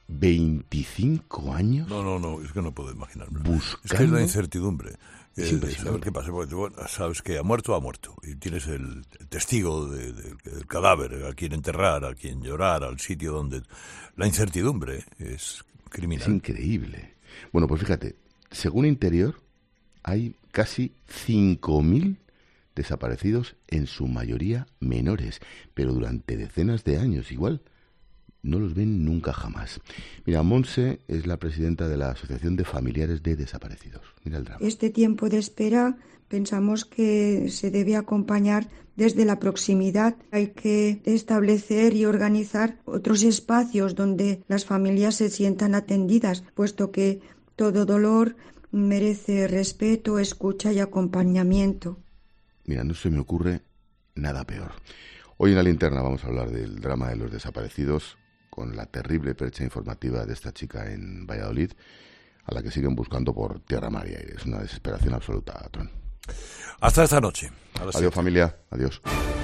veinticinco años? No, no, no, es que no puedo imaginarme. Buscando. Es que es la incertidumbre. Es eh, de saber qué pasa. Porque, bueno, sabes que ha muerto, ha muerto. Y tienes el, el testigo de, de, del cadáver, a quien enterrar, a quien llorar, al sitio donde... La incertidumbre es criminal. Es increíble. Bueno, pues fíjate, según Interior, hay casi cinco mil desaparecidos, en su mayoría menores, pero durante decenas de años igual. No los ven nunca jamás. Mira, Monse es la presidenta de la Asociación de Familiares de Desaparecidos. Mira el drama. Este tiempo de espera pensamos que se debe acompañar desde la proximidad. Hay que establecer y organizar otros espacios donde las familias se sientan atendidas, puesto que todo dolor merece respeto, escucha y acompañamiento. Mira, no se me ocurre nada peor. Hoy en La Linterna vamos a hablar del drama de los desaparecidos, con la terrible percha informativa de esta chica en Valladolid, a la que siguen buscando por tierra, mar y aire. Es una desesperación absoluta, Tron. Hasta esta noche. Adiós, siete. Familia. Adiós.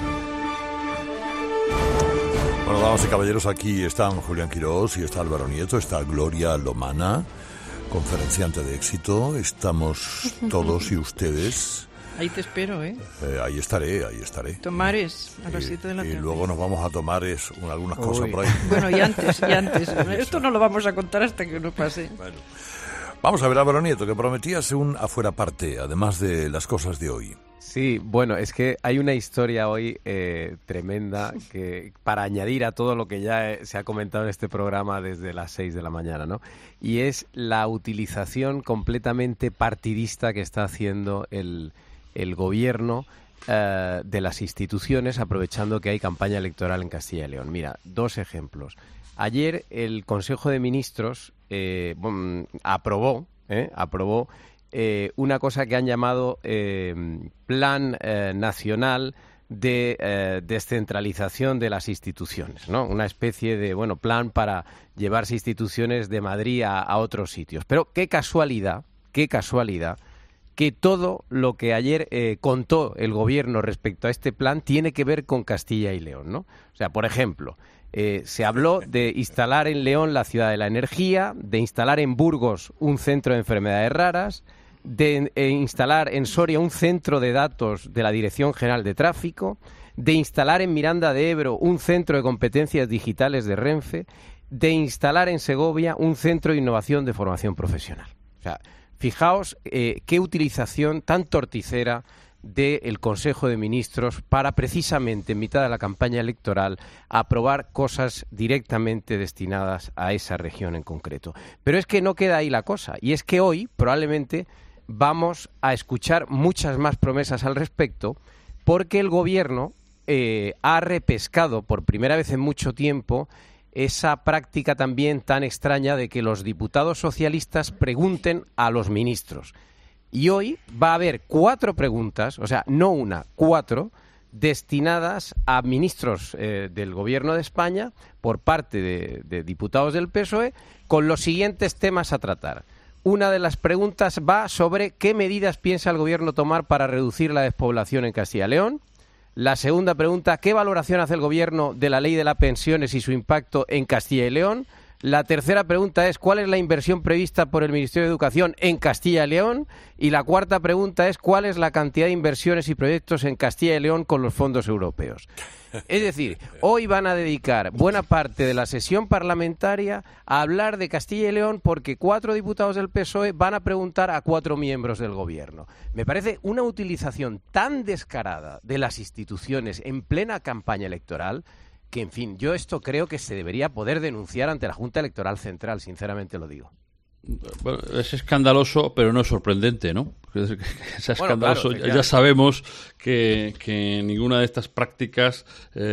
Bueno, damas y caballeros, aquí están Julián Quirós y está Álvaro Nieto, está Gloria Lomana, conferenciante de éxito. Estamos todos y ustedes... Ahí te espero, ¿eh? eh ahí estaré, ahí estaré. Tomares a las siete de la tarde. Y luego nos vamos a tomar es, algunas cosas Uy. por ahí. Bueno, y antes, y antes. Esto no lo vamos a contar hasta que no pase. Bueno. Vamos a ver, Álvaro Nieto, que prometías un afuera parte, además de las cosas de hoy. Sí, bueno, es que hay una historia hoy eh, tremenda que para añadir a todo lo que ya eh, se ha comentado en este programa desde las seis de la mañana, ¿no? Y es la utilización completamente partidista que está haciendo el, el gobierno eh, de las instituciones, aprovechando que hay campaña electoral en Castilla y León. Mira, dos ejemplos. Ayer el Consejo de Ministros eh, bueno, aprobó, eh, aprobó Eh, una cosa que han llamado eh, Plan eh, Nacional de eh, Descentralización de las Instituciones, ¿no? Una especie de, bueno, plan para llevarse instituciones de Madrid a, a otros sitios. Pero qué casualidad, qué casualidad, que todo lo que ayer eh, contó el Gobierno respecto a este plan tiene que ver con Castilla y León, ¿no? O sea, por ejemplo, eh, se habló de instalar en León la ciudad de la energía, de instalar en Burgos un centro de enfermedades raras, de eh, instalar en Soria un centro de datos de la Dirección General de Tráfico, de instalar en Miranda de Ebro un centro de competencias digitales de Renfe, de instalar en Segovia un centro de innovación de formación profesional. O sea, fijaos eh, qué utilización tan torticera del Consejo de Ministros para precisamente en mitad de la campaña electoral aprobar cosas directamente destinadas a esa región en concreto. Pero es que no queda ahí la cosa, y es que hoy probablemente vamos a escuchar muchas más promesas al respecto, porque el Gobierno eh, ha repescado por primera vez en mucho tiempo esa práctica también tan extraña de que los diputados socialistas pregunten a los ministros. Y hoy va a haber cuatro preguntas, o sea, no una, cuatro, destinadas a ministros eh, del Gobierno de España por parte de, de diputados del P S O E con los siguientes temas a tratar. Una de las preguntas va sobre qué medidas piensa el Gobierno tomar para reducir la despoblación en Castilla y León. La segunda pregunta, ¿qué valoración hace el Gobierno de la ley de las pensiones y su impacto en Castilla y León? La tercera pregunta es ¿cuál es la inversión prevista por el Ministerio de Educación en Castilla y León? Y la cuarta pregunta es ¿cuál es la cantidad de inversiones y proyectos en Castilla y León con los fondos europeos? Es decir, hoy van a dedicar buena parte de la sesión parlamentaria a hablar de Castilla y León porque cuatro diputados del P S O E van a preguntar a cuatro miembros del Gobierno. Me parece una utilización tan descarada de las instituciones en plena campaña electoral que, en fin, yo esto creo que se debería poder denunciar ante la Junta Electoral Central, sinceramente lo digo. Bueno, es escandaloso, pero no es sorprendente, ¿no? Es escandaloso. Bueno, claro, ya sabemos que, que ninguna de estas prácticas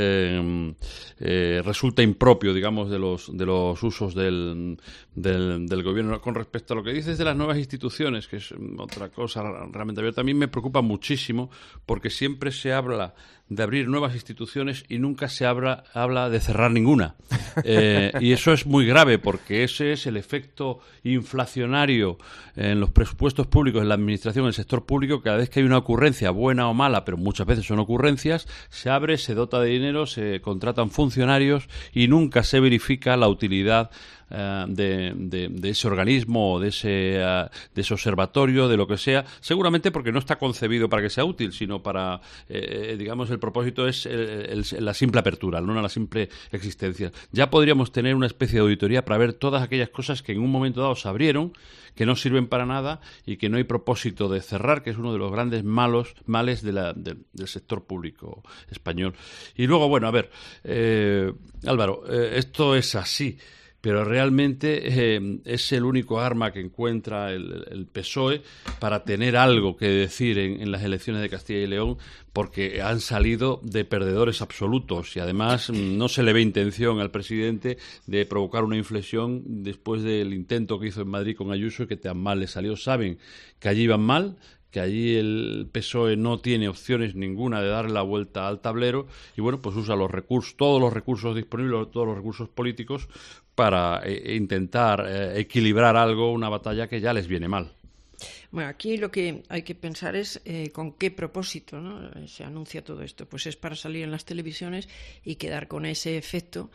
eh, eh, resulta impropio, digamos, de los de los usos del, del, del gobierno. Con respecto a lo que dices de las nuevas instituciones, que es otra cosa realmente abierta, a mí me preocupa muchísimo porque siempre se habla de abrir nuevas instituciones y nunca se habla, habla de cerrar ninguna. Eh, y eso es muy grave porque ese es el efecto inflacionario en los presupuestos públicos, en la administración, en el sector público. Cada vez que hay una ocurrencia, buena o mala, pero muchas veces son ocurrencias, se abre, se dota de dinero, se contratan funcionarios y nunca se verifica la utilidad Uh, de, de, de ese organismo o de ese, uh, de ese observatorio, de lo que sea, seguramente porque no está concebido para que sea útil, sino para, eh, digamos, el propósito es el, el, la simple apertura, no la simple existencia. Ya podríamos tener una especie de auditoría para ver todas aquellas cosas que en un momento dado se abrieron, que no sirven para nada y que no hay propósito de cerrar, que es uno de los grandes malos males de la, de, del sector público español. Y luego, bueno, a ver, eh, Álvaro, eh, esto es así, pero realmente eh, es el único arma que encuentra el, el P S O E para tener algo que decir en, en las elecciones de Castilla y León, porque han salido de perdedores absolutos y además no se le ve intención al presidente de provocar una inflexión después del intento que hizo en Madrid con Ayuso y que tan mal le salió. Saben que allí van mal, que allí el P S O E no tiene opciones ninguna de darle la vuelta al tablero y bueno, pues usa los recursos, todos los recursos disponibles, todos los recursos políticos para eh, intentar eh, equilibrar algo, una batalla que ya les viene mal. Bueno, aquí lo que hay que pensar es eh, con qué propósito, ¿no? Se anuncia todo esto. Pues es para salir en las televisiones y quedar con ese efecto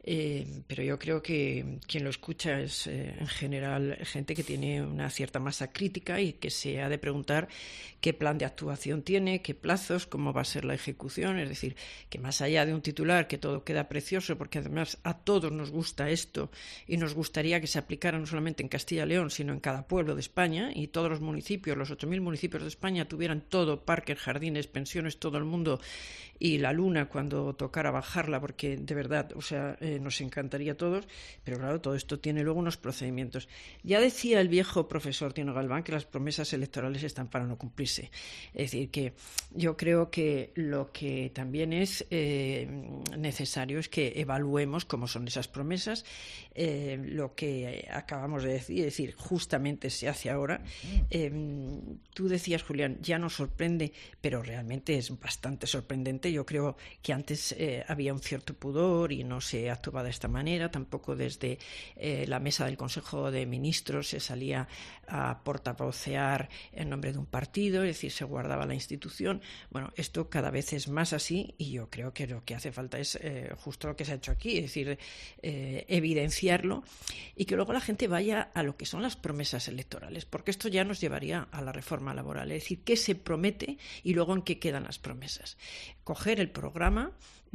Eh, pero yo creo que quien lo escucha es eh, en general gente que tiene una cierta masa crítica y que se ha de preguntar qué plan de actuación tiene, qué plazos, cómo va a ser la ejecución. Es decir, que más allá de un titular que todo queda precioso, porque además a todos nos gusta esto y nos gustaría que se aplicara no solamente en Castilla y León, sino en cada pueblo de España, y todos los municipios, los ocho mil municipios de España tuvieran todo, parques, jardines, pensiones, todo el mundo, y la luna cuando tocara bajarla, porque de verdad, o sea, eh, nos encantaría a todos, pero claro, todo esto tiene luego unos procedimientos. Ya decía el viejo profesor Tino Galván que las promesas electorales están para no cumplirse. Es decir, que yo creo que lo que también es eh, necesario es que evaluemos cómo son esas promesas, eh, lo que acabamos de decir, es decir, justamente se hace ahora. Eh, tú decías, Julián, ya nos sorprende, pero realmente es bastante sorprendente. Yo creo que antes eh, había un cierto pudor y no se actuaba de esta manera, tampoco desde eh, la mesa del Consejo de Ministros se salía a portavocear en nombre de un partido, es decir, se guardaba la institución. Bueno, esto cada vez es más así y yo creo que lo que hace falta es eh, justo lo que se ha hecho aquí, es decir, eh, evidenciarlo y que luego la gente vaya a lo que son las promesas electorales, porque esto ya nos llevaría a la reforma laboral, es decir, qué se promete y luego en qué quedan las promesas. Coger el programa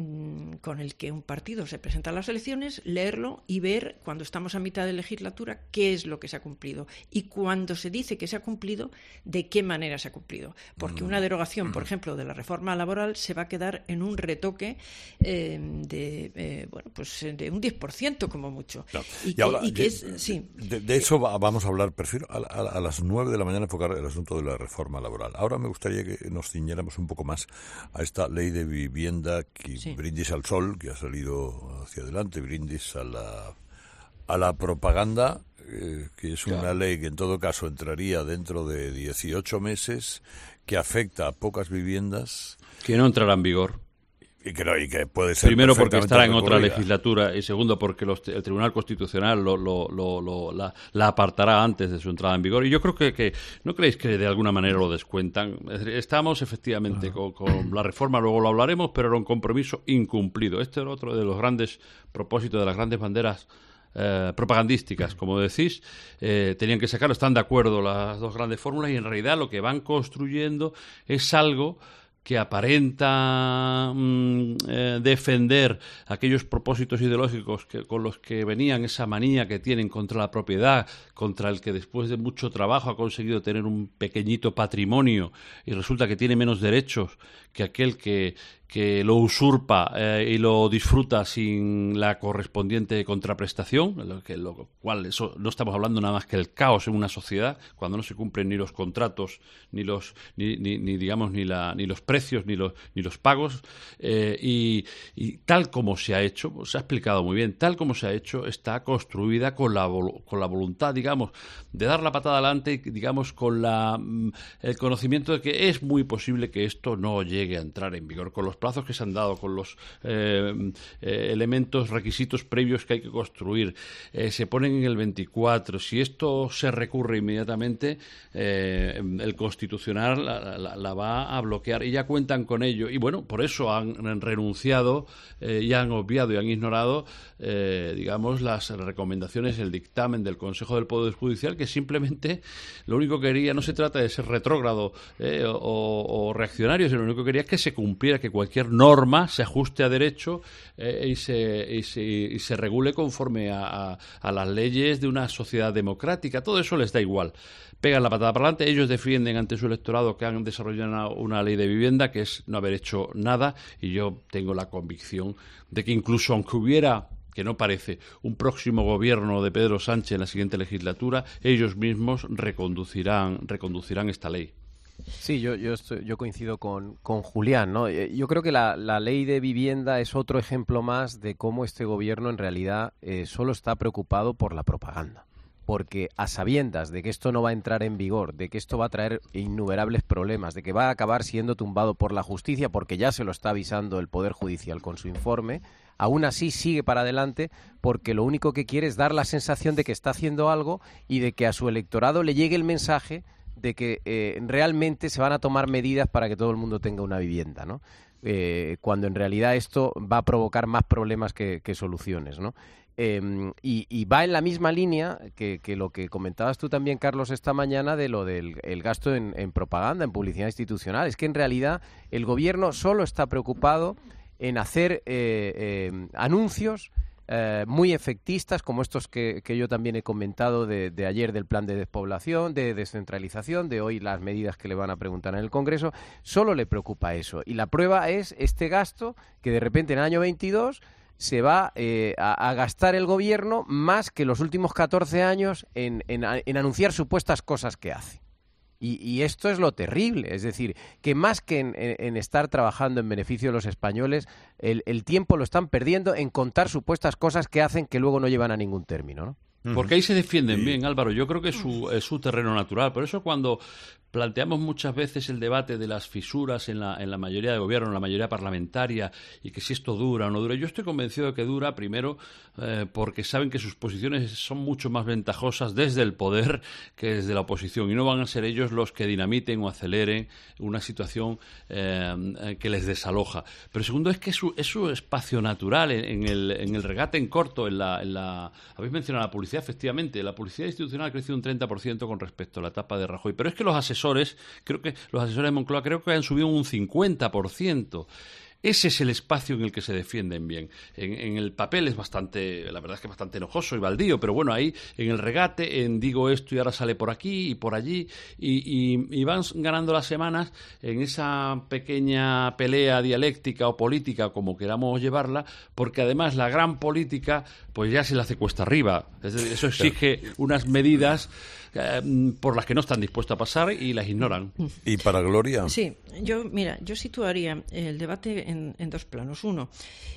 con el que un partido se presenta a las elecciones, leerlo y ver, cuando estamos a mitad de legislatura, qué es lo que se ha cumplido. Y cuando se dice que se ha cumplido, de qué manera se ha cumplido. Porque una derogación, por ejemplo, de la reforma laboral se va a quedar en un retoque eh, de, eh, bueno, pues de un diez por ciento como mucho. Claro. Y, Y que, ahora, y que de, es, sí. de, de eso va- vamos a hablar, prefiero a, a- a las nueve de la mañana enfocar el asunto de la reforma laboral. Ahora me gustaría que nos ciñéramos un poco más a esta ley de vivienda que Sí. brindis al sol, que ha salido hacia adelante, brindis a la, a la propaganda, eh, que es una Claro. ley que en todo caso entraría dentro de dieciocho meses, que afecta a pocas viviendas. Que no entrará en vigor. Y que, no- y que puede ser Primero porque perfectamente estará en otra recurrida. legislatura y segundo porque los- el Tribunal Constitucional lo, lo- lo- lo- la, la apartará antes de su entrada en vigor. Y yo creo que, que ¿no creéis que de alguna manera lo descuentan? Es decir, estamos efectivamente con, con la reforma, luego lo hablaremos, pero era un compromiso incumplido. Este era otro de los grandes propósitos, de las grandes banderas eh, propagandísticas, como decís, eh, tenían que sacarlo. Están de acuerdo las dos grandes fórmulas y en realidad lo que van construyendo es algo que aparenta mm, eh, defender aquellos propósitos ideológicos que, con los que venían, esa manía que tienen contra la propiedad, contra el que después de mucho trabajo ha conseguido tener un pequeñito patrimonio y resulta que tiene menos derechos que aquel que, que lo usurpa eh, y lo disfruta sin la correspondiente contraprestación, lo que, lo cual eso, no estamos hablando nada más que el caos en una sociedad, cuando no se cumplen ni los contratos, ni los ni, ni, ni digamos ni la ni los precios, ni los ni los pagos, eh, y, y tal como se ha hecho, pues, se ha explicado muy bien, tal como se ha hecho, está construida con la vol- con la voluntad, digamos, de dar la patada adelante, digamos, con la mm, el conocimiento de que es muy posible que esto no llegue a entrar en vigor, con los plazos que se han dado, con los eh, eh, elementos, requisitos previos que hay que construir, eh, se ponen en el veinticuatro. Si esto se recurre inmediatamente, eh, el Constitucional la, la- la va a bloquear y ya cuentan con ello. Y bueno, por eso han, han renunciado eh, y han obviado y han ignorado, eh, digamos, las recomendaciones, el dictamen del Consejo del Poder Judicial, que simplemente lo único que quería, no se trata de ser retrógrado eh, o, o reaccionario, sino lo único que quería es que se cumpliera, que cualquier norma se ajuste a derecho eh, y, se, y, se, y se regule conforme a, a, a las leyes de una sociedad democrática. Todo eso les da igual. Pegan la patada para adelante, ellos defienden ante su electorado que han desarrollado una, una ley de vivienda que es no haber hecho nada, y yo tengo la convicción de que incluso aunque hubiera, que no parece, un próximo gobierno de Pedro Sánchez en la siguiente legislatura, ellos mismos reconducirán, reconducirán esta ley. Sí, yo, yo, estoy- yo coincido con, con Julián, ¿no? Eh, Yo creo que la, la ley de vivienda es otro ejemplo más de cómo este gobierno en realidad eh, solo está preocupado por la propaganda. Porque a sabiendas de que esto no va a entrar en vigor, de que esto va a traer innumerables problemas, de que va a acabar siendo tumbado por la justicia, porque ya se lo está avisando el Poder Judicial con su informe, aún así sigue para adelante porque lo único que quiere es dar la sensación de que está haciendo algo y de que a su electorado le llegue el mensaje de que eh, realmente se van a tomar medidas para que todo el mundo tenga una vivienda, ¿no? eh, cuando en realidad esto va a provocar más problemas que, que soluciones, ¿no? Eh, y, y va en la misma línea que, que lo que comentabas tú también, Carlos, esta mañana de lo del el gasto en, en propaganda, en publicidad institucional. Es que en realidad el gobierno solo está preocupado en hacer eh, eh, anuncios eh, muy efectistas, como estos que, que yo también he comentado de, de ayer del plan de despoblación, de descentralización, de hoy las medidas que le van a preguntar en el Congreso. Solo le preocupa eso. Y la prueba es este gasto que de repente en el año veintidós se va eh, a, a gastar el gobierno más que los últimos catorce años en, en, en anunciar supuestas cosas que hace. Y, y esto es lo terrible, es decir, que más que en, en, en estar trabajando en beneficio de los españoles, el, el tiempo lo están perdiendo en contar supuestas cosas que hacen que luego no llevan a ningún término, ¿no? Porque ahí se defienden bien, Álvaro. Yo creo que es su, es su terreno natural. Por eso cuando planteamos muchas veces el debate de las fisuras en la, en la mayoría de gobierno, en la mayoría parlamentaria, y que si esto dura o no dura, yo estoy convencido de que dura, primero, eh, porque saben que sus posiciones son mucho más ventajosas desde el poder que desde la oposición, y no van a ser ellos los que dinamiten o aceleren una situación eh, que les desaloja. Pero segundo, es que es su, es su espacio natural en, en, el, en el regate en corto, en la, en la... Habéis mencionado la publicidad, efectivamente, la publicidad institucional ha crecido un treinta por ciento con respecto a la etapa de Rajoy, pero es que los asesores creo que los asesores de Moncloa creo que han subido un cincuenta por ciento. Ese es el espacio en el que se defienden bien. En, en el papel es bastante, la verdad es que es bastante enojoso y baldío, pero bueno, ahí en el regate, en digo esto y ahora sale por aquí y por allí, y, y, y van ganando las semanas en esa pequeña pelea dialéctica o política, como queramos llevarla, porque además la gran política pues ya se la hace cuesta arriba. Es decir, eso exige unas medidas eh, por las que no están dispuestos a pasar y las ignoran. ¿Y para Gloria? Sí, yo, mira, yo situaría el debate en, en dos planos. Uno,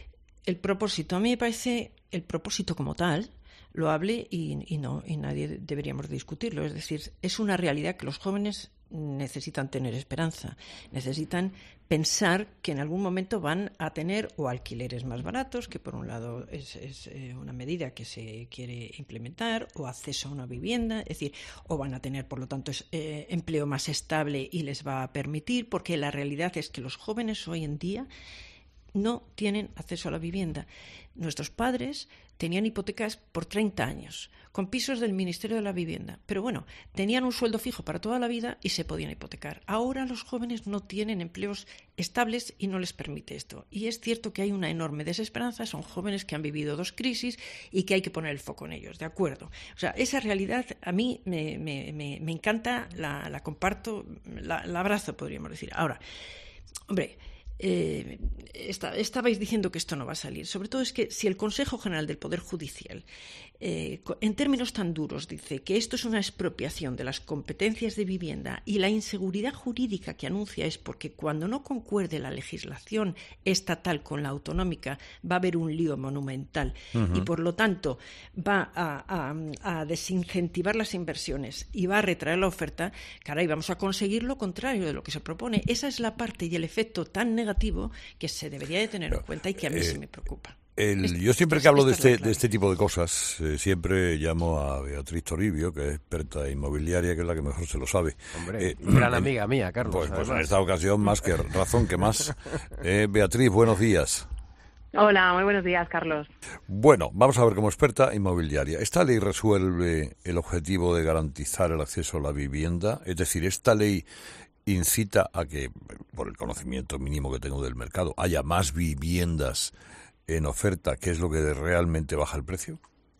el propósito. A mí me parece el propósito como tal loable y, y no y nadie deberíamos discutirlo. Es decir, es una realidad que los jóvenes necesitan tener esperanza, necesitan pensar que en algún momento van a tener o alquileres más baratos, que por un lado es, es eh, una medida que se quiere implementar, o acceso a una vivienda, es decir, o van a tener, por lo tanto, es, eh, empleo más estable y les va a permitir, porque la realidad es que los jóvenes hoy en día no tienen acceso a la vivienda. Nuestros padres tenían hipotecas por treinta años, con pisos del Ministerio de la Vivienda. Pero bueno, tenían un sueldo fijo para toda la vida y se podían hipotecar. Ahora los jóvenes no tienen empleos estables y no les permite esto. Y es cierto que hay una enorme desesperanza. Son jóvenes que han vivido dos crisis y que hay que poner el foco en ellos, ¿de acuerdo? O sea, esa realidad a mí me, me, me, me encanta, la, la comparto, la, la abrazo, podríamos decir. Ahora, hombre... Eh, esta, estabais diciendo que esto no va a salir. Sobre todo es que si el Consejo General del Poder Judicial, eh, en términos tan duros, dice que esto es una expropiación de las competencias de vivienda, y la inseguridad jurídica que anuncia es porque cuando no concuerde la legislación estatal con la autonómica va a haber un lío monumental, uh-huh. y por lo tanto va a, a, a desincentivar las inversiones y va a retraer la oferta, caray, vamos a conseguir lo contrario de lo que se propone. Esa es la parte y el efecto tan negativo que se debería de tener en cuenta y que a mí eh, sí me preocupa. El, Esto, yo siempre que hablo de este, de este tipo de cosas, eh, siempre llamo a Beatriz Toribio, que es experta inmobiliaria, que es la que mejor se lo sabe. Hombre, eh, gran amiga mía, Carlos. Pues, pues en esta ocasión, más que razón que más. Eh, Beatriz, buenos días. Hola, muy buenos días, Carlos. Bueno, vamos a ver, como experta inmobiliaria, ¿esta ley resuelve el objetivo de garantizar el acceso a la vivienda? Es decir, ¿esta ley incita a que, por el conocimiento mínimo que tengo del mercado, haya más viviendas en oferta, que es lo que realmente baja el precio?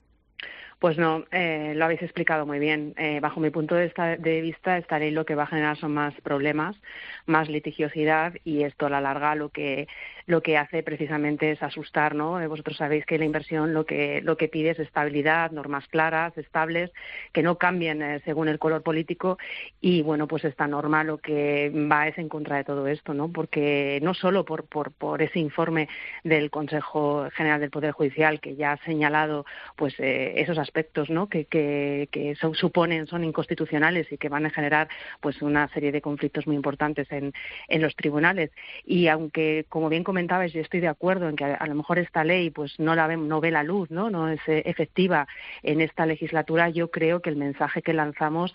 Pues no, eh, lo habéis explicado muy bien. Eh, bajo mi punto de, esta, de vista, esta ley lo que va a generar son más problemas, más litigiosidad, y esto a la larga lo que lo que hace precisamente es asustar, ¿no? Eh, vosotros sabéis que la inversión lo que lo que pide es estabilidad, normas claras, estables, que no cambien eh, según el color político, y bueno, pues esta norma lo que va es en contra de todo esto, ¿no? Porque no solo por por por ese informe del Consejo General del Poder Judicial, que ya ha señalado pues eh, esos aspectos aspectos, ¿no?, que, que, que son, suponen, son inconstitucionales y que van a generar pues una serie de conflictos muy importantes en, en los tribunales. Y aunque, como bien comentabais, yo estoy de acuerdo en que a, a lo mejor esta ley pues no la ve, no ve la luz, no, no es eh, efectiva en esta legislatura, yo creo que el mensaje que lanzamos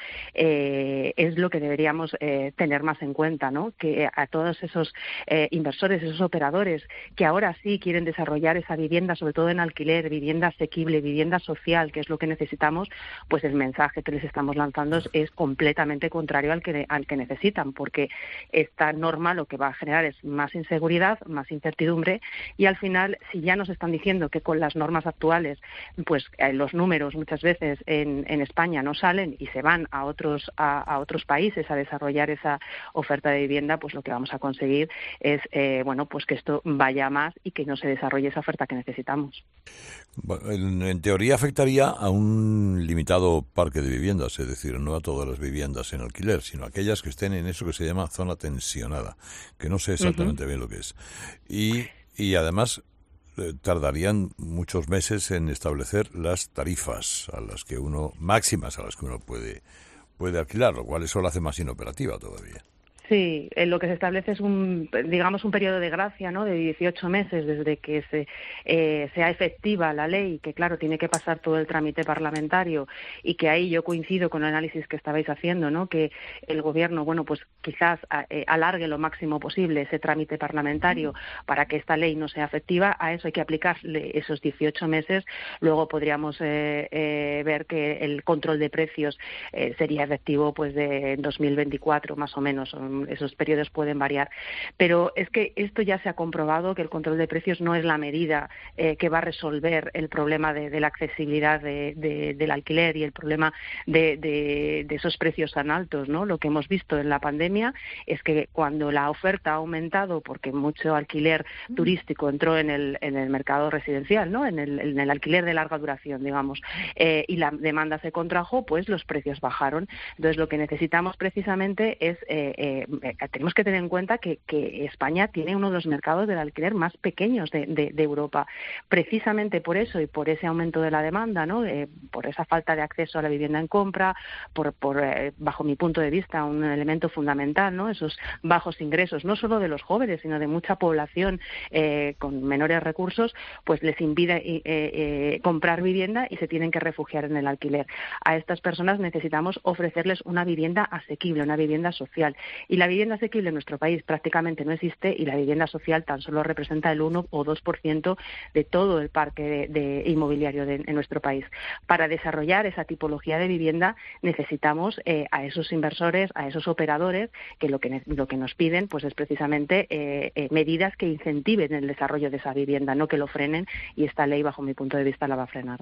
eh, es lo que deberíamos eh, tener más en cuenta, ¿no? Que a todos esos eh, inversores, esos operadores que ahora sí quieren desarrollar esa vivienda, sobre todo en alquiler, vivienda asequible, vivienda social, que es lo que necesitamos, pues el mensaje que les estamos lanzando es completamente contrario al que al que necesitan, porque esta norma lo que va a generar es más inseguridad, más incertidumbre, y al final, si ya nos están diciendo que con las normas actuales, pues eh, los números muchas veces en, en España no salen y se van a otros a, a otros países a desarrollar esa oferta de vivienda, pues lo que vamos a conseguir es eh, bueno, pues que esto vaya más y que no se desarrolle esa oferta que necesitamos. Bueno, en, en teoría afectaría a un limitado parque de viviendas, es decir, no a todas las viviendas en alquiler, sino a aquellas que estén en eso que se llama zona tensionada, que no sé exactamente uh-huh. bien lo que es. Y, y además eh, tardarían muchos meses en establecer las tarifas a las que uno, máximas a las que uno puede, puede alquilar, lo cual eso lo hace más inoperativa todavía. Sí, eh, lo que se establece es un, digamos, un periodo de gracia, ¿no?, de dieciocho meses desde que se eh, sea efectiva la ley, que claro, tiene que pasar todo el trámite parlamentario, y que ahí yo coincido con el análisis que estabais haciendo, ¿no?, que el gobierno, bueno, pues quizás eh, alargue lo máximo posible ese trámite parlamentario para que esta ley no sea efectiva. A eso hay que aplicarle esos dieciocho meses. Luego podríamos eh, eh, ver que el control de precios eh, sería efectivo pues de dos mil veinticuatro más o menos. Esos periodos pueden variar, pero es que esto ya se ha comprobado que el control de precios no es la medida eh, que va a resolver el problema de, de la accesibilidad de, de, del alquiler y el problema de, de, de esos precios tan altos, ¿no? Lo que hemos visto en la pandemia es que cuando la oferta ha aumentado, porque mucho alquiler turístico entró en el, en el mercado residencial, ¿no?, en el, en el alquiler de larga duración, digamos, eh, y la demanda se contrajo, pues los precios bajaron. Entonces, lo que necesitamos precisamente es eh, eh, Eh, tenemos que tener en cuenta que, que España tiene uno de los mercados del alquiler más pequeños de, de, de Europa. Precisamente por eso y por ese aumento de la demanda, ¿no?, eh, por esa falta de acceso a la vivienda en compra, por, por eh, bajo mi punto de vista, un elemento fundamental, ¿no?, esos bajos ingresos, no solo de los jóvenes, sino de mucha población eh, con menores recursos, pues les impide eh, eh, comprar vivienda y se tienen que refugiar en el alquiler. A estas personas necesitamos ofrecerles una vivienda asequible, una vivienda social. Y la vivienda asequible en nuestro país prácticamente no existe, y la vivienda social tan solo representa el uno o dos por ciento de todo el parque de, de inmobiliario de, en nuestro país. Para desarrollar esa tipología de vivienda necesitamos eh, a esos inversores, a esos operadores, que lo que, lo que nos piden pues es precisamente eh, eh, medidas que incentiven el desarrollo de esa vivienda, no que lo frenen, y esta ley, bajo mi punto de vista, la va a frenar.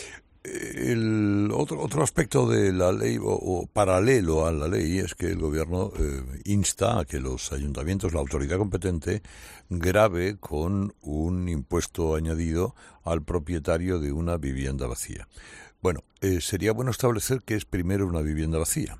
El otro, otro aspecto de la ley, o, o paralelo a la ley, es que el gobierno eh, insta a que los ayuntamientos, la autoridad competente, grave con un impuesto añadido al propietario de una vivienda vacía. Bueno, eh, sería bueno establecer que es primero una vivienda vacía.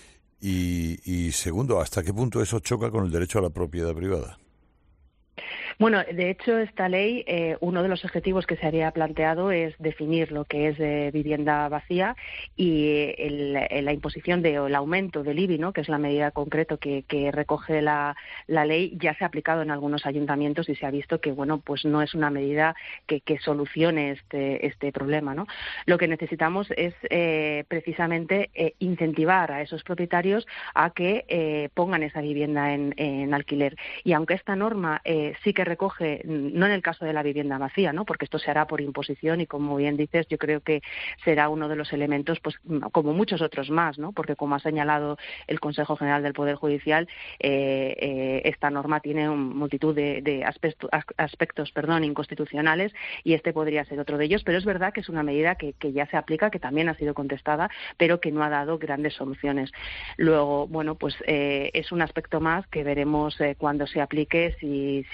Y, y segundo, ¿hasta qué punto eso choca con el derecho a la propiedad privada? Bueno, de hecho, esta ley, eh, uno de los objetivos que se había planteado es definir lo que es eh, vivienda vacía, y el, el, la imposición de, o el aumento del I B I, ¿no?, que es la medida concreta que, que recoge la, la ley, ya se ha aplicado en algunos ayuntamientos y se ha visto que, bueno, pues no es una medida que, que solucione este, este problema, ¿no? Lo que necesitamos es eh, precisamente eh, incentivar a esos propietarios a que eh, pongan esa vivienda en, en alquiler. Y aunque esta norma eh, sí que recoge, no en el caso de la vivienda vacía, ¿no?, porque esto se hará por imposición, y como bien dices, yo creo que será uno de los elementos, pues como muchos otros más, ¿no?, porque como ha señalado el Consejo General del Poder Judicial, eh, eh, esta norma tiene una multitud de, de aspectos, aspectos perdón, inconstitucionales, y este podría ser otro de ellos, pero es verdad que es una medida que, que ya se aplica, que también ha sido contestada, pero que no ha dado grandes soluciones. Luego, bueno, pues eh, es un aspecto más que veremos eh, cuando se aplique, si, si es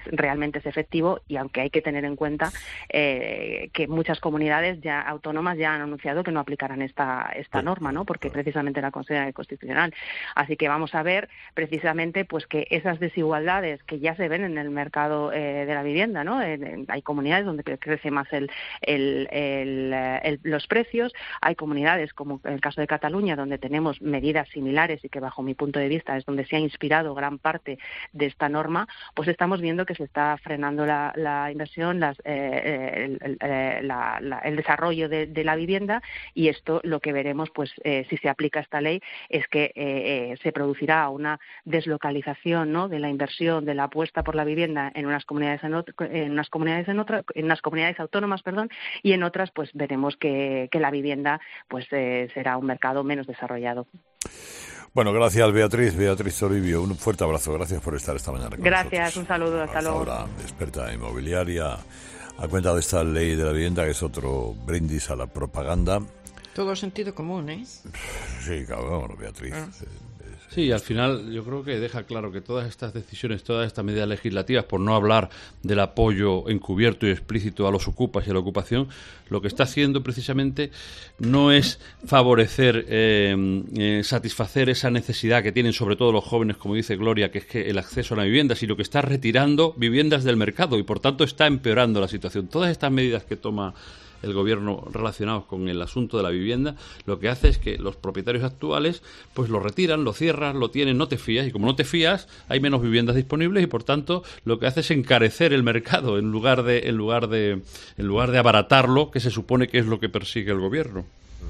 realmente es efectivo, y aunque hay que tener en cuenta eh, que muchas comunidades ya autónomas ya han anunciado que no aplicarán esta esta norma, ¿no? Porque precisamente la consideran inconstitucional. Así que vamos a ver precisamente pues que esas desigualdades que ya se ven en el mercado eh, de la vivienda, ¿no? En, en, hay comunidades donde crece más el, el, el, el, los precios, hay comunidades como en el caso de Cataluña donde tenemos medidas similares y que bajo mi punto de vista es donde se ha inspirado gran parte de esta norma, pues estamos viendo que se está frenando la, la inversión, las, eh, el, el, eh, la, la, el desarrollo de, de la vivienda, y esto lo que veremos, pues eh, si se aplica esta ley, es que eh, eh, se producirá una deslocalización, ¿no?, de la inversión, de la apuesta por la vivienda en unas comunidades en, otro, en unas comunidades en otras, en unas comunidades autónomas, perdón, y en otras, pues veremos que, que la vivienda, pues eh, será un mercado menos desarrollado. Bueno, gracias Beatriz, Beatriz Toribio, un fuerte abrazo, gracias por estar esta mañana con Gracias, nosotros. Un saludo, hasta, hasta luego. Ahora, experta inmobiliaria, a cuenta de esta ley de la vivienda, que es otro brindis a la propaganda. Todo sentido común, ¿eh? Sí, claro, bueno, Beatriz. Ah. Sí, al final yo creo que deja claro que todas estas decisiones, todas estas medidas legislativas, por no hablar del apoyo encubierto y explícito a los ocupas y a la ocupación, lo que está haciendo precisamente no es favorecer, eh, eh, satisfacer esa necesidad que tienen sobre todo los jóvenes, como dice Gloria, que es que el acceso a la vivienda, sino que está retirando viviendas del mercado y por tanto está empeorando la situación. Todas estas medidas que toma el gobierno relacionados con el asunto de la vivienda, lo que hace es que los propietarios actuales pues lo retiran, lo cierran, lo tienen, no te fías, y como no te fías hay menos viviendas disponibles y por tanto lo que hace es encarecer el mercado en lugar de en lugar de en lugar de abaratarlo, que se supone que es lo que persigue el gobierno.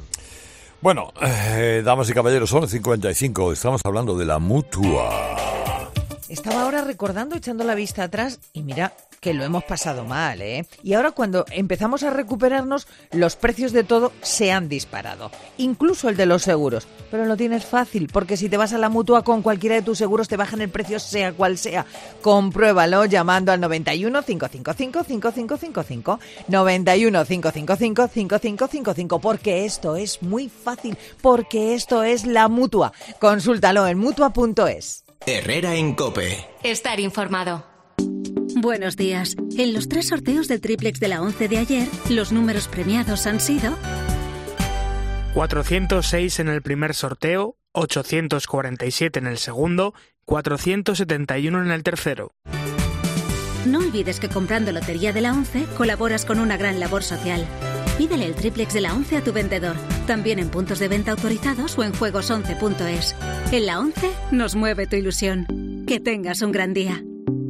Bueno, eh, damas y caballeros, son cincuenta y cinco, estamos hablando de la Mutua. Estaba ahora recordando, echando la vista atrás, y mira que lo hemos pasado mal, ¿eh? Y ahora cuando empezamos a recuperarnos, los precios de todo se han disparado. Incluso el de los seguros. Pero lo tienes fácil, porque si te vas a la Mutua con cualquiera de tus seguros te bajan el precio sea cual sea. Compruébalo llamando al noventa y uno, cinco cinco cinco, cinco cinco cinco cinco, noventa y uno, cinco cinco cinco, cinco cinco cinco cinco, porque esto es muy fácil, porque esto es la Mutua. Consúltalo en mutua punto es. Herrera en COPE. Estar informado. Buenos días. En los tres sorteos del triplex de la once de ayer, los números premiados han sido cuatrocientos seis en el primer sorteo, ochocientos cuarenta y siete en el segundo, cuatrocientos setenta y uno en el tercero. No olvides que comprando Lotería de la once colaboras con una gran labor social. Pídele el triplex de la once a tu vendedor, también en puntos de venta autorizados o en juegos once punto es. En la once nos mueve tu ilusión. Que tengas un gran día.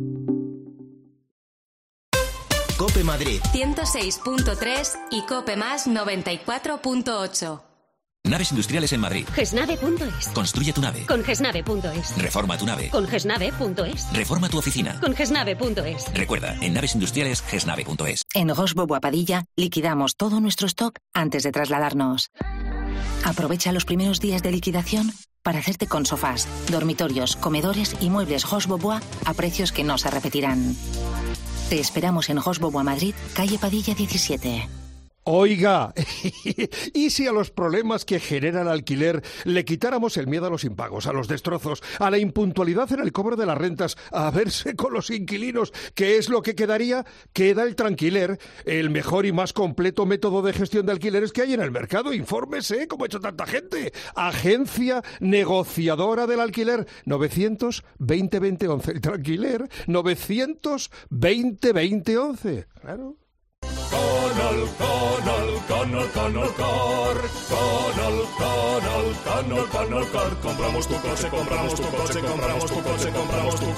COPE Madrid ciento seis punto tres y COPE Más noventa y cuatro punto ocho. Naves industriales en Madrid. Gesnave punto es. Construye tu nave. Con gesnave punto es. Reforma tu nave. Con gesnave punto es. Reforma tu oficina. Con gesnave punto es. Recuerda, en naves industriales, gesnave punto es. En Roche Bobois Padilla liquidamos todo nuestro stock antes de trasladarnos. Aprovecha los primeros días de liquidación para hacerte con sofás, dormitorios, comedores y muebles Roche Bobois a precios que no se repetirán. Te esperamos en Roche Bobois Madrid, calle Padilla diecisiete. Oiga, ¿y si a los problemas que genera el alquiler le quitáramos el miedo a los impagos, a los destrozos, a la impuntualidad en el cobro de las rentas, a verse con los inquilinos? ¿Qué es lo que quedaría? Queda el Tranquiler, el mejor y más completo método de gestión de alquileres que hay en el mercado. Infórmese, como ha hecho tanta gente. Agencia negociadora del alquiler, novecientos veinte veinte once. El Tranquiler, novecientos veinte veinte once. Claro. Canal, canal, canal, canal car. Canal, canal, canal, canal car. Compramos tu coche, compramos tu coche, compramos tu coche, compramos tu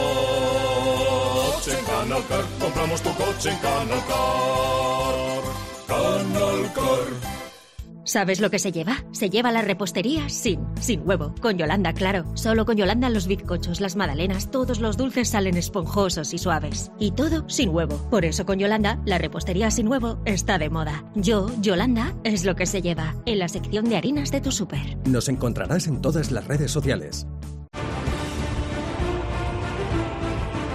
coche en Canal Car. Compramos tu coche en Canal Car. Canal Car. ¿Sabes lo que se lleva? Se lleva la repostería sin, sin huevo. Con Yolanda, claro. Solo con Yolanda los bizcochos, las magdalenas, todos los dulces salen esponjosos y suaves. Y todo sin huevo. Por eso con Yolanda, la repostería sin huevo está de moda. Yo, Yolanda, es lo que se lleva. En la sección de harinas de tu súper. Nos encontrarás en todas las redes sociales.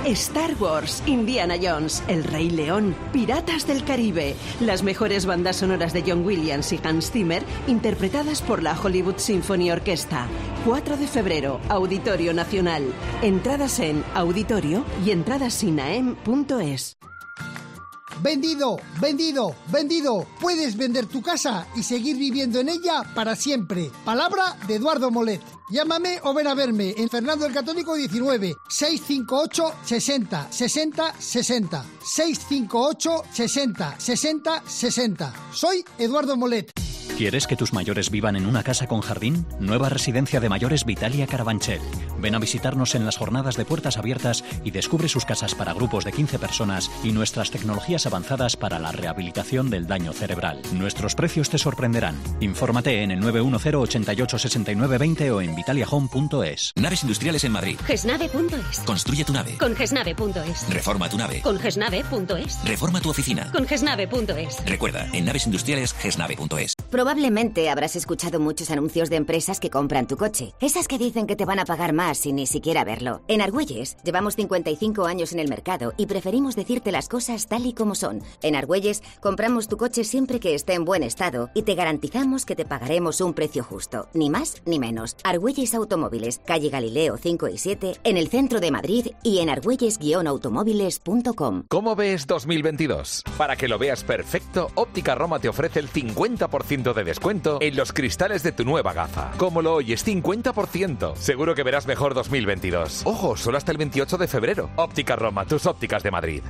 Star Wars, Indiana Jones, El Rey León, Piratas del Caribe. Las mejores bandas sonoras de John Williams y Hans Zimmer, interpretadas por la Hollywood Symphony Orchestra. cuatro de febrero, Auditorio Nacional. Entradas en auditorio y entradasinaem punto es. Vendido, vendido, vendido. Puedes vender tu casa y seguir viviendo en ella para siempre. Palabra de Eduardo Molet. Llámame o ven a verme en Fernando el Católico diecinueve, seiscientos cincuenta y ocho, sesenta, sesenta, sesenta. seiscientos cincuenta y ocho, sesenta, sesenta, sesenta. Soy Eduardo Molet. ¿Quieres que tus mayores vivan en una casa con jardín? Nueva residencia de mayores Vitalia Carabanchel. Ven a visitarnos en las jornadas de puertas abiertas y descubre sus casas para grupos de quince personas y nuestras tecnologías avanzadas para la rehabilitación del daño cerebral. Nuestros precios te sorprenderán. Infórmate en el nueve uno cero, ochenta y ocho, sesenta y nueve veinte o en vitaliahome punto es. Naves industriales en Madrid. gesnave punto es. Construye tu nave. Con gesnave punto es. Reforma tu nave. Con gesnave punto es. Reforma tu oficina. Con gesnave punto es. Recuerda, en naves industriales gesnave punto es. Probablemente habrás escuchado muchos anuncios de empresas que compran tu coche. Esas que dicen que te van a pagar más sin ni siquiera verlo. En Argüelles llevamos cincuenta y cinco años en el mercado y preferimos decirte las cosas tal y como son. En Argüelles compramos tu coche siempre que esté en buen estado y te garantizamos que te pagaremos un precio justo. Ni más ni menos. Argüelles Automóviles, calle Galileo cinco y siete, en el centro de Madrid y en argüelles guion automóviles punto com. ¿Cómo ves dos mil veintidós? Para que lo veas perfecto, Óptica Roma te ofrece el cincuenta por ciento de descuento en los cristales de tu nueva gafa. ¿Cómo lo oyes? cincuenta por ciento. Seguro que verás mejor dos mil veintidós. Ojo, solo hasta el veintiocho de febrero. Óptica Roma, tus ópticas de Madrid.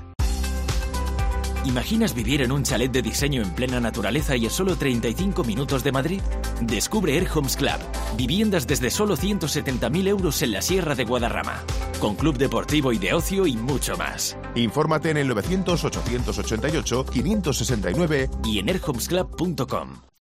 ¿Imaginas vivir en un chalet de diseño en plena naturaleza y a solo treinta y cinco minutos de Madrid? Descubre Air Homes Club. Viviendas desde solo ciento setenta mil euros en la Sierra de Guadarrama. Con club deportivo y de ocio y mucho más. Infórmate en el novecientos, ochocientos ochenta y ocho, quinientos sesenta y nueve y en air homes club punto com.